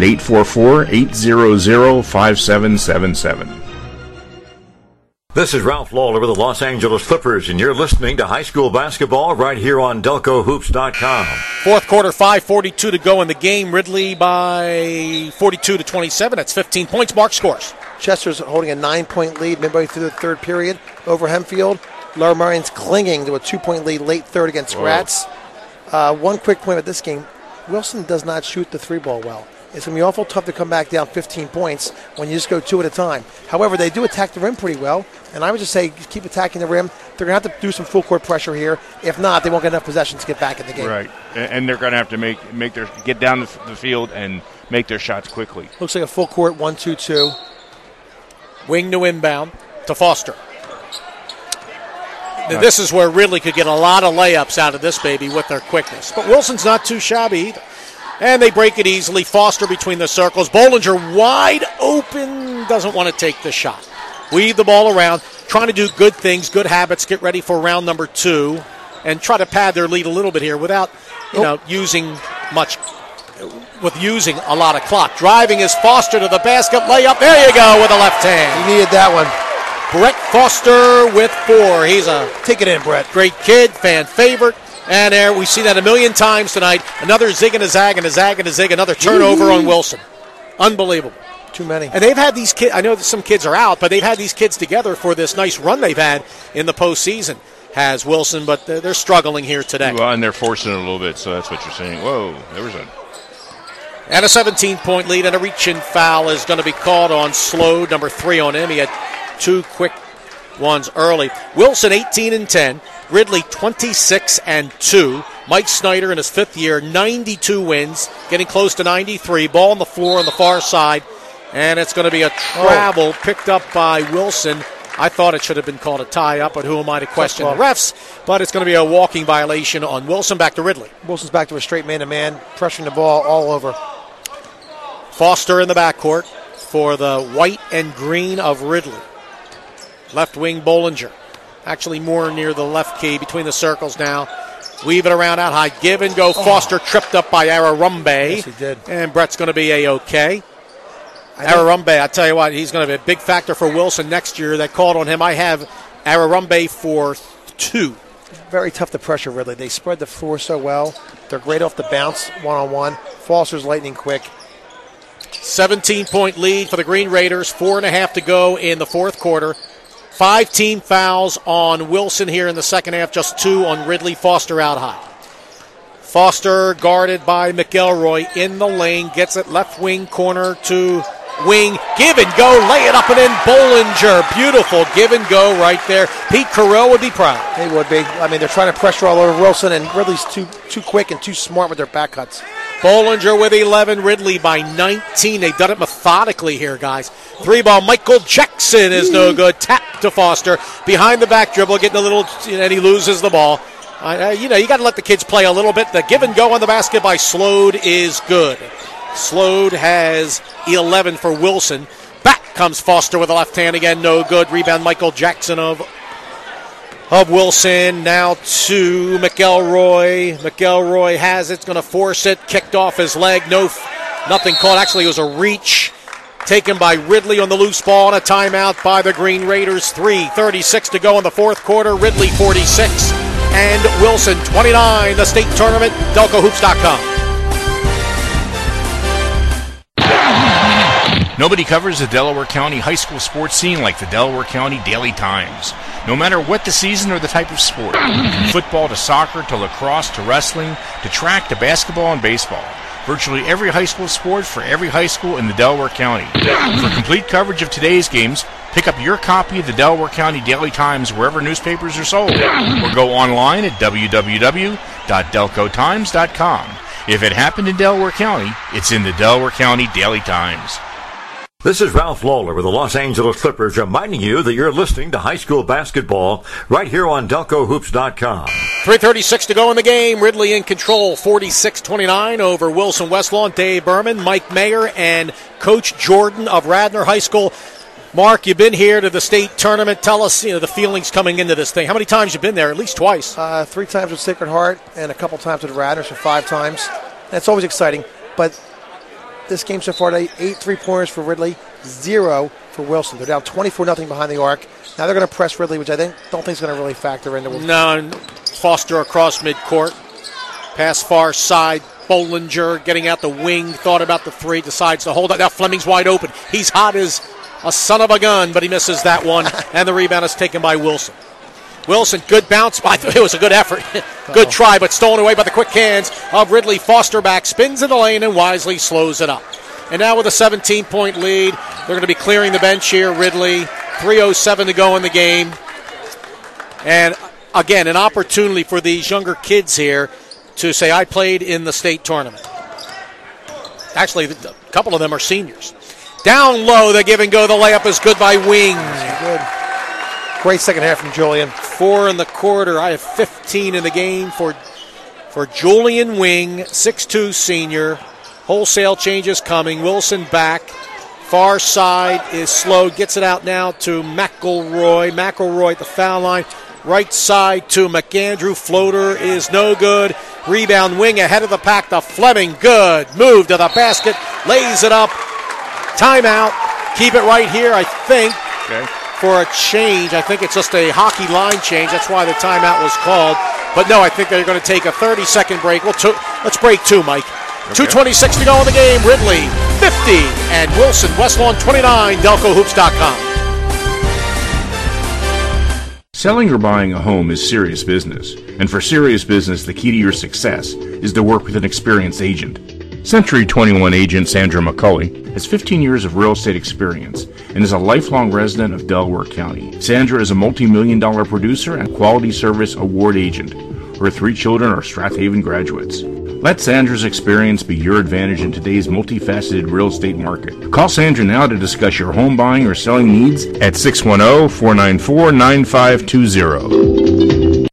844-800-5777. This is Ralph Lawler with the Los Angeles Clippers, and you're listening to high school basketball right here on DelcoHoops.com. Fourth quarter, 5:42 to go in the game. Ridley by 42-27. That's 15 points. Mark scores. Chester's holding a 9-point lead midway through the third period over Hempfield. Laura Marion's clinging to a 2-point lead late third against Gratz. One quick point at this game. Wilson does not shoot the 3-ball well. It's going to be awful tough to come back down 15 points when you just go 2 at a time. However, they do attack the rim pretty well, and I would just say keep attacking the rim. They're going to have to do some full-court pressure here. If not, they won't get enough possessions to get back in the game. Right, and they're going to have to get down the field and make their shots quickly. Looks like a full-court 1-2-2. Wing to inbound to Foster. This is where Ridley could get a lot of layups out of this baby with their quickness. But Wilson's not too shabby either. And they break it easily. Foster between the circles. Bollinger wide open. Doesn't want to take the shot. Weave the ball around. Trying to do good things, good habits. Get ready for round number 2. And try to pad their lead a little bit here without, using much. With using a lot of clock. Driving is Foster to the basket. Layup. There you go with the left hand. You needed that one. Brett Foster with 4. He's a take it in, Brett. Great kid, fan favorite. And there, we see that a million times tonight. Another zig and a zag and a zag and a zig. Another turnover on Wilson. Unbelievable. Too many. And they've had these kids, I know that some kids are out, but they've had these kids together for this nice run they've had in the postseason. Has Wilson, but they're struggling here today. Well, and they're forcing it a little bit, so that's what you're saying. Whoa, there was a... And a 17-point lead, and a reach-in foul is going to be called on Slode, number 3 on him. He had 2 quick ones early. Wilson 18-10. Ridley 26-2. Mike Snyder in his 5th year, 92 wins, getting close to 93. Ball on the floor on the far side, and it's going to be a travel picked up by Wilson. I thought it should have been called a tie-up, but who am I to question the refs? But it's going to be a walking violation on Wilson. Back to Ridley. Wilson's back to a straight man-to-man, pressuring the ball all over. Foster in the backcourt for the white and green of Ridley. Left wing Bollinger. Actually more near the left key between the circles now. Weave it around out high. Give and go. Foster tripped up by Ararumbe. Yes, he did. And Brett's going to be A-OK. Ararumbe, I tell you what, he's going to be a big factor for Wilson next year. That called on him. I have Ararumbe for 2. Very tough to pressure Ridley. They spread the floor so well. They're great off the bounce, one-on-one. Foster's lightning quick. 17-point lead for the Green Raiders. 4.5 to go in the fourth quarter. 5 team fouls on Wilson here in the second half. Just 2 on Ridley. Foster out high. Foster guarded by McElroy in the lane. Gets it left wing corner to wing. Give and go. Lay it up and in. Bollinger. Beautiful give and go right there. Pete Carell would be proud. They would be. I mean, they're trying to pressure all over Wilson, and Ridley's too quick and too smart with their back cuts. Bollinger with 11, Ridley by 19. They've done it methodically here, guys. 3-ball, Michael Jackson is no good. Tap to Foster. Behind the back dribble, getting a little, and he loses the ball. You got to let the kids play a little bit. The give and go on the basket by Slode is good. Slode has 11 for Wilson. Back comes Foster with the left hand again, no good. Rebound, Michael Jackson of Wilson. Now to McElroy. McElroy has it. It's going to force it. Kicked off his leg. Nothing called. Actually, it was a reach taken by Ridley on the loose ball and a timeout by the Green Raiders. 3:36 to go in the fourth quarter. Ridley 46 and Wilson 29. The state tournament, DelcoHoops.com. Nobody covers the Delaware County high school sports scene like the Delaware County Daily Times. No matter what the season or the type of sport, from football to soccer to lacrosse to wrestling to track to basketball and baseball, virtually every high school sport for every high school in the Delaware County. For complete coverage of today's games, pick up your copy of the Delaware County Daily Times wherever newspapers are sold, or go online at www.delcotimes.com. If it happened in Delaware County, it's in the Delaware County Daily Times. This is Ralph Lawler with the Los Angeles Clippers reminding you that you're listening to high school basketball right here on DelcoHoops.com. 3:36 to go in the game. Ridley in control, 46-29 over Wilson Westlawn. Dave Berman, Mike Mayer, and Coach Jordan of Radnor High School. Mark, you've been here to the state tournament. Tell us, the feelings coming into this thing. How many times you've been there? At least twice. 3 times with Sacred Heart and a couple times with Radnor, so 5 times. That's always exciting, but this game so far today, 8 3-pointers for Ridley, 0 for Wilson. They're down 24-0 behind the arc. Now they're going to press Ridley, which I don't think is going to really factor into. No, Foster across midcourt. Pass far side. Bollinger getting out the wing. Thought about the 3. Decides to hold it. Now Fleming's wide open. He's hot as a son of a gun, but he misses that one. And the rebound is taken by Wilson. Wilson, good bounce. I thought it was a good effort. Good try, but stolen away by the quick hands of Ridley. Foster back, spins in the lane, and wisely slows it up. And now with a 17-point lead, they're going to be clearing the bench here. Ridley, 3:07 to go in the game. And again, an opportunity for these younger kids here to say, I played in the state tournament. Actually, a couple of them are seniors. Down low, the give and go. The layup is good by Wing. Good. Great second half from Julian. 4 in the quarter. I have 15 in the game for Julian Wing, 6'2 senior. Wholesale changes coming. Wilson back. Far side is slow. Gets it out now to McElroy. McElroy at the foul line. Right side to McAndrew. Floater is no good. Rebound, Wing ahead of the pack to Fleming. Good. Move to the basket. Lays it up. Timeout. Keep it right here, I think. Okay. For a change. I think it's just a hockey line change. That's why the timeout was called. But no, I think they're going to take a 30-second break. Let's break 2, Mike. Okay. 2:26 to go in the game. Ridley 50 and Wilson Westlawn 29. DelcoHoops.com. Selling or buying a home is serious business. And for serious business, the key to your success is to work with an experienced agent. Century 21 agent Sandra McCulley has 15 years of real estate experience and is a lifelong resident of Delaware County. Sandra is a multi-million-dollar producer and quality service award agent. Her 3 children are Strathaven graduates. Let Sandra's experience be your advantage in today's multifaceted real estate market. Call Sandra now to discuss your home buying or selling needs at 610-494-9520.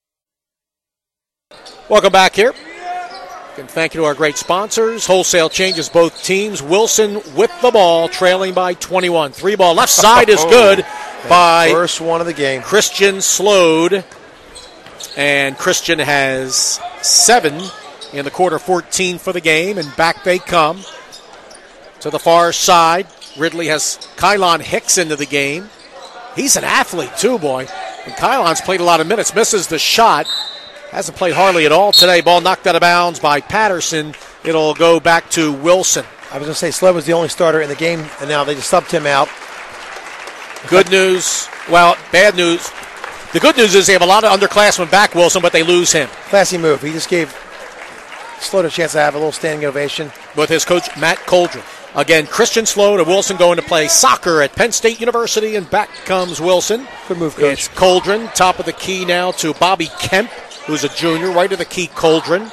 Welcome back here. And thank you to our great sponsors. Wholesale changes both teams. Wilson with the ball, trailing by 21. 3-ball left side is good. by first one of the game. Christian Slode. And Christian has 7 in the quarter, 14 for the game, and back they come. To the far side, Ridley has Kylon Hicks into the game. He's an athlete too, boy. And Kylon's played a lot of minutes. Misses the shot. Hasn't played hardly at all today. Ball knocked out of bounds by Patterson. It'll go back to Wilson. I was going to say Sled was the only starter in the game, and now they just subbed him out. Good news. Well, bad news. The good news is they have a lot of underclassmen back, Wilson, but they lose him. Classy move. He just gave Slode a chance to have a little standing ovation. With his coach, Matt Coldren. Again, Christian Slode and Wilson going to play soccer at Penn State University, and back comes Wilson. Good move, Coach. It's Coldren, top of the key now to Bobby Kemp, who's a junior, right of the key, Coldren.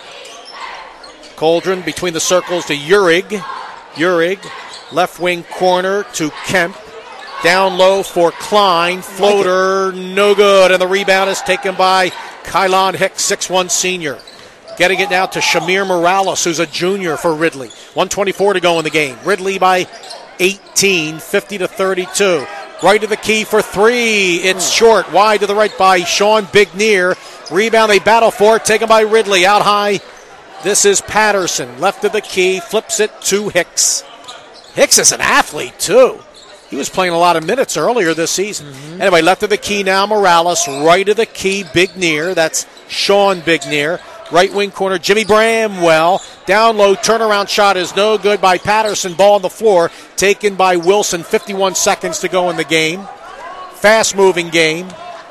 Coldren between the circles to Uhrig. Uhrig, left wing corner to Kemp. Down low for Klein. Floater, no good. And the rebound is taken by Kylon Hicks, 6'1 senior. Getting it now to Shamir Morales, who's a junior for Ridley. 1:24 to go in the game. Ridley by 18, 50-32. Right of the key for 3. It's short. Wide to the right by Sean Bigneer. Rebound they battle for it. Taken by Ridley. Out high. This is Patterson. Left of the key. Flips it to Hicks. Hicks is an athlete, too. He was playing a lot of minutes earlier this season. Anyway, left of the key now, Morales. Right of the key, Bigneer. That's Sean Bigneer. Right wing corner, Jimmy Bramwell. Down low, turnaround shot is no good by Patterson. Ball on the floor, taken by Wilson. 51 seconds to go in the game. Fast-moving game.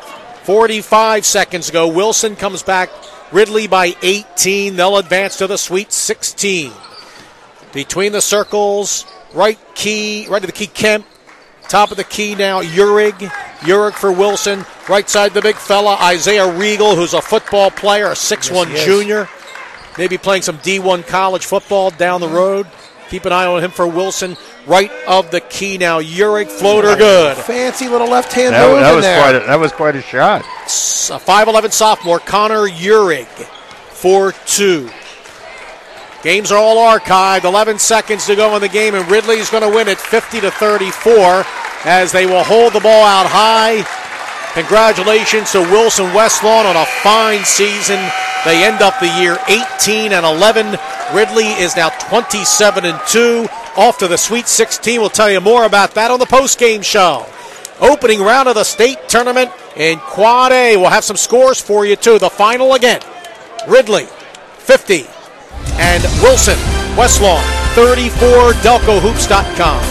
45 seconds ago. Wilson comes back. Ridley by 18. They'll advance to the Sweet 16. Between the circles, right of the key, Kemp. Top of the key now, Uhrig. Uhrig for Wilson. Right side, the big fella, Isaiah Regal, who's a football player, a 6'1 junior. Maybe playing some D1 college football down the road. Keep an eye on him for Wilson. Right of the key now, Uhrig. Floater good. Fancy little left-hand move in there. That was quite a shot. A 5'11 sophomore, Connor Uhrig, for 2. Games are all archived. 11 seconds to go in the game, and Ridley's going to win it 50-34 as they will hold the ball out high. Congratulations to Wilson Westlawn on a fine season. They end up the year 18-11. Ridley is now 27-2. Off to the Sweet 16. We'll tell you more about that on the post-game show. Opening round of the state tournament in Quad A. We'll have some scores for you, too. The final again. Ridley, 50. And Wilson, Westlawn, 34, DelcoHoops.com.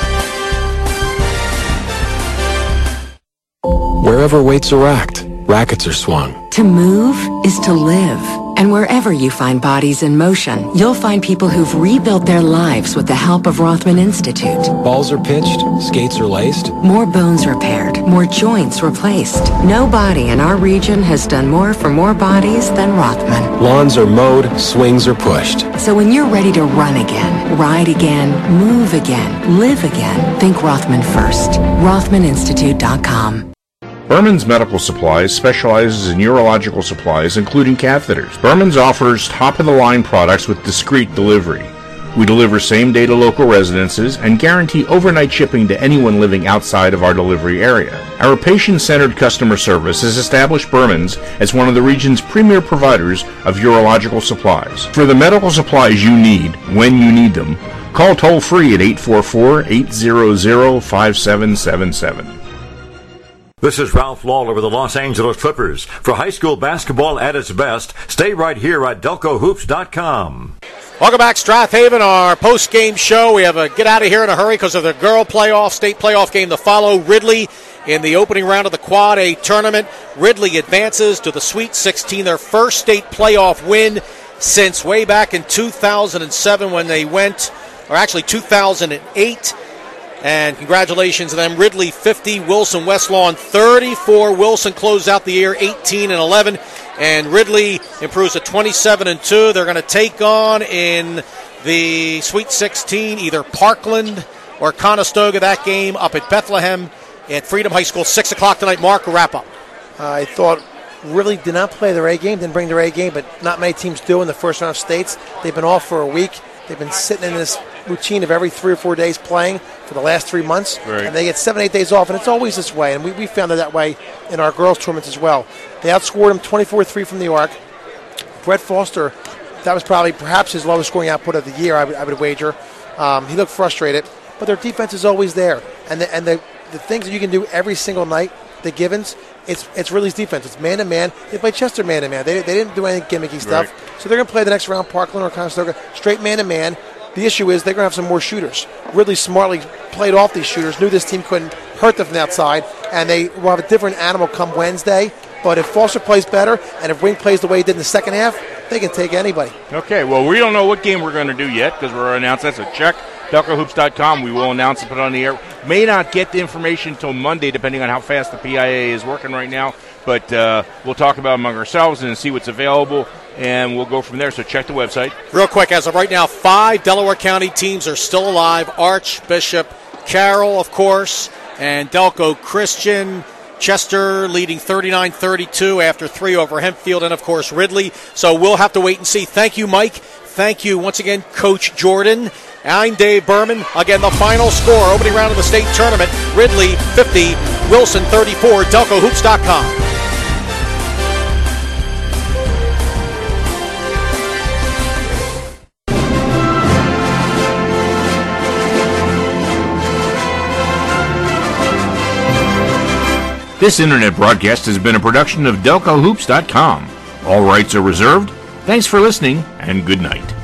Wherever weights are racked, rackets are swung. To move is to live. And wherever you find bodies in motion, you'll find people who've rebuilt their lives with the help of Rothman Institute. Balls are pitched, skates are laced. More bones repaired, more joints replaced. Nobody in our region has done more for more bodies than Rothman. Lawns are mowed, swings are pushed. So when you're ready to run again, ride again, move again, live again, think Rothman first. RothmanInstitute.com. Berman's Medical Supplies specializes in urological supplies, including catheters. Berman's offers top-of-the-line products with discreet delivery. We deliver same-day to local residences and guarantee overnight shipping to anyone living outside of our delivery area. Our patient-centered customer service has established Berman's as one of the region's premier providers of urological supplies. For the medical supplies you need, when you need them, call toll-free at 844-800-5777. This is Ralph Lawler with the Los Angeles Clippers. For high school basketball at its best, stay right here at DelcoHoops.com. Welcome back, Strathaven, our post-game show. We have a get out of here in a hurry because of the girl playoff, state playoff game to follow. Ridley in the opening round of the Quad A tournament. Ridley advances to the Sweet 16, their first state playoff win since way back in 2007 when they went, or actually 2008. And congratulations to them. Ridley 50, Wilson Westlawn 34. Wilson closed out the year 18-11, and Ridley improves to 27-2. They're going to take on in the Sweet 16 either Parkland or Conestoga. That game up at Bethlehem at Freedom High School, 6 o'clock tonight. Mark, a wrap up. I thought Ridley did not play their A game, didn't bring their A game, but not many teams do in the first round of states. They've been off for a week. They've been sitting in this routine of every 3 or 4 days playing for the last 3 months, right. and they get 7, 8 days off, and it's always this way, and we found it that way in our girls' tournaments as well. They outscored them 24-3 from the arc. Brett Foster, that was probably perhaps his lowest scoring output of the year, I would wager. He looked frustrated, but their defense is always there, and the things that you can do every single night, the givens, it's Ridley's defense. It's man-to-man. They played Chester man-to-man. They didn't do any gimmicky stuff. Right. So they're going to play the next round, Parkland or Conestoga, straight man-to-man. The issue is they're going to have some more shooters. Ridley smartly played off these shooters, knew this team couldn't hurt them from the outside, and they will have a different animal come Wednesday. But if Foster plays better, and if Wing plays the way he did in the second half, they can take anybody. Okay, well, we don't know what game we're going to do yet because we're announcing that. So check DelcoHoops.com. We will announce and put it on the air. May not get the information until Monday, depending on how fast the PIA is working right now. But we'll talk about it among ourselves and see what's available, and we'll go from there. So check the website. Real quick, as of right now, 5 Delaware County teams are still alive. Archbishop, Carroll, of course, and Delco Christian. Chester leading 39-32 after 3 over Hempfield, and, of course, Ridley. So we'll have to wait and see. Thank you, Mike. Thank you once again, Coach Jordan. I'm Dave Berman. Again, the final score, opening round of the state tournament, Ridley 50, Wilson 34, DelcoHoops.com. This internet broadcast has been a production of DelcoHoops.com. All rights are reserved. Thanks for listening, and good night.